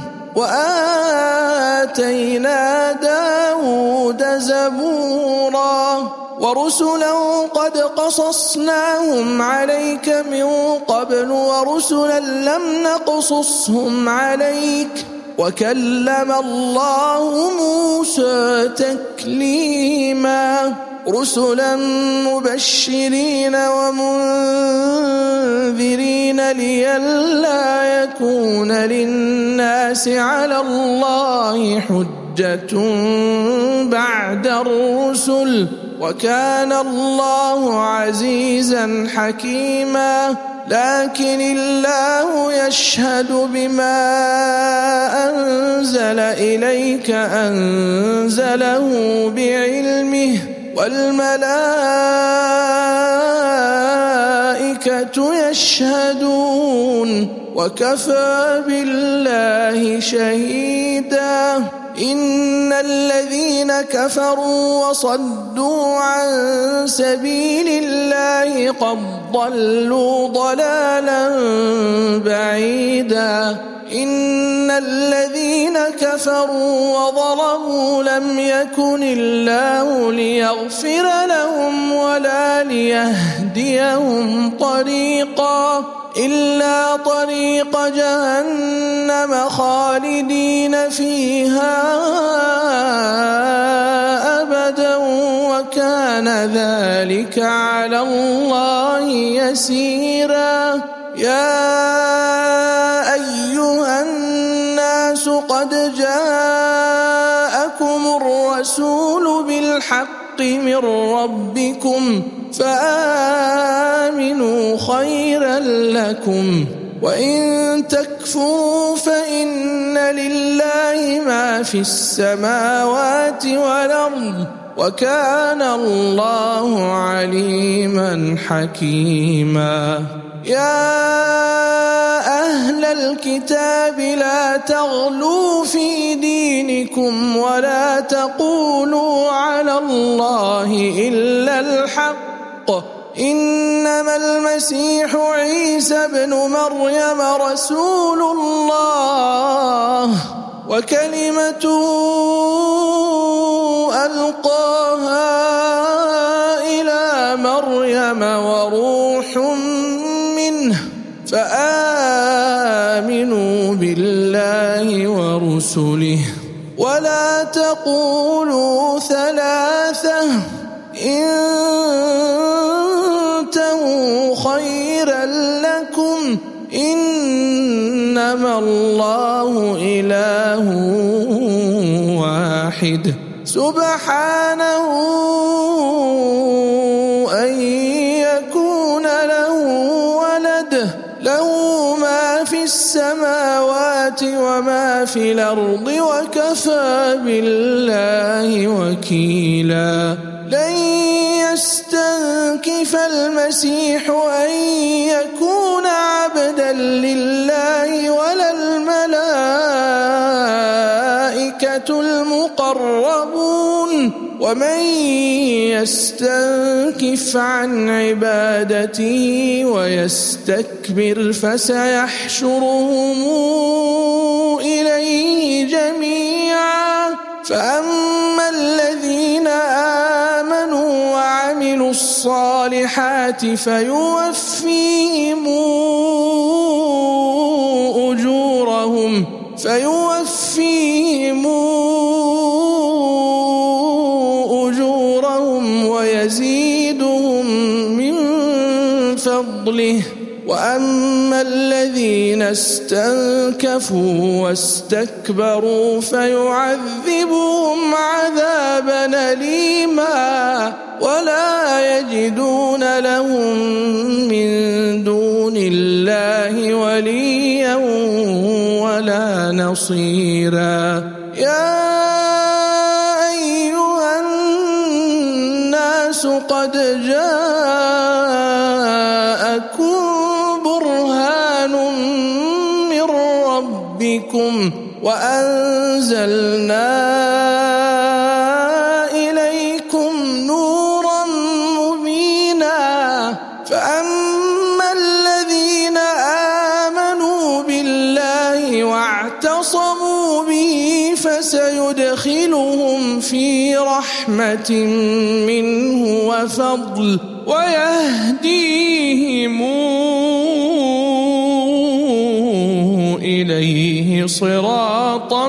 وآتينا داود زبورا ورسلا قد قصصناهم عليك من قبل ورسلا لم نقصصهم عليك وكلم الله موسى تكليما رسلا مبشرين ومنذرين لئلا يكون للناس على الله حجة بعد الرسل وكان الله عزيزا حكيما لكن الله يشهد بما أنزل إليك أنزله بعلمه والملائكة يشهدون وكفى بالله شهيدا إن الذين كفروا وصدوا عن سبيل الله قد ضلوا ضلالا بعيدا إن الذين كفروا وظلموا لم يكن الله ليغفر لهم ولا ليهديهم طريقا إلا طريق جهنم خالدين فيها أبدا وكان ذلك على الله يسيرا يا أيها الناس قد جاءكم الرسول بالحق من ربكم فآمنوا خيرا لكم وإن تكفروا فإن لله ما في السماوات والأرض وكان الله عليما حكيما يا أهل الكتاب لا تغلوا في دينكم ولا تقولوا على الله إلا الحق إنما المسيح عيسى ابن مريم رسول الله وكلمته ألقاها إلى مريم وروح منه فآمنوا بالله ورسله ولا تقولوا ثلاثة انتهوا خيرا لكم إنما الله إله واحد سبحانه أن يكون له ولد له ما في السماوات وما في الأرض وكفى بالله وكيلا لن يستنكف المسيح أن يكون عبدا لله ولا الملائكة المقربون ومن يستنكف عن عبادته ويستكبر فسيحشرهم إليه جميعا فأما الذين آمنوا وعملوا الصالحات فيوفيهم أجورهم ويزيدهم من فضله وأما الذين استنكفوا واستكبروا فيعذبهم عذابا أليما ولا يجدون لهم من دون الله وليا ولا نصيرا يا أيها الناس قد جاءكم برهان من ربكم وأنزلنا إليكم نورا مبينا فأما الذين آمنوا بالله واعتصموا به فسيدخلهم في رحمة منه وفضل ويهديهم إليه صراطا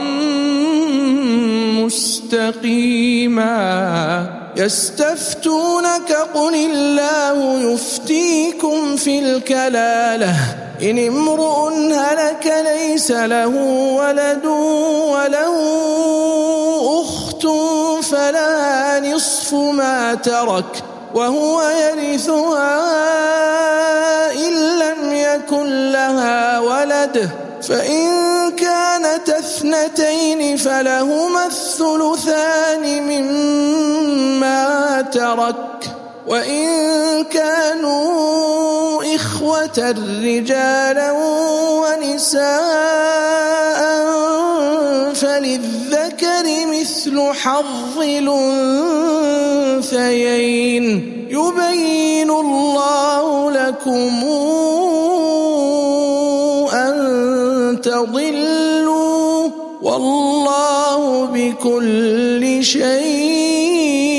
مستقيما يستفتونك قل الله يفتيكم في الكلالة إن امرؤ هلك ليس له ولد وله أخت فلها نصف ما ترك وهو يرثها إن لم يكن لها ولد فإن كانت اثنتين فلهما الثلثان مما ترك وإن كانوا إخوة رجالا ونساء فللذكر مثل حظ الأنثيين يبين الله لكم أن تضلوا والله بكل شيء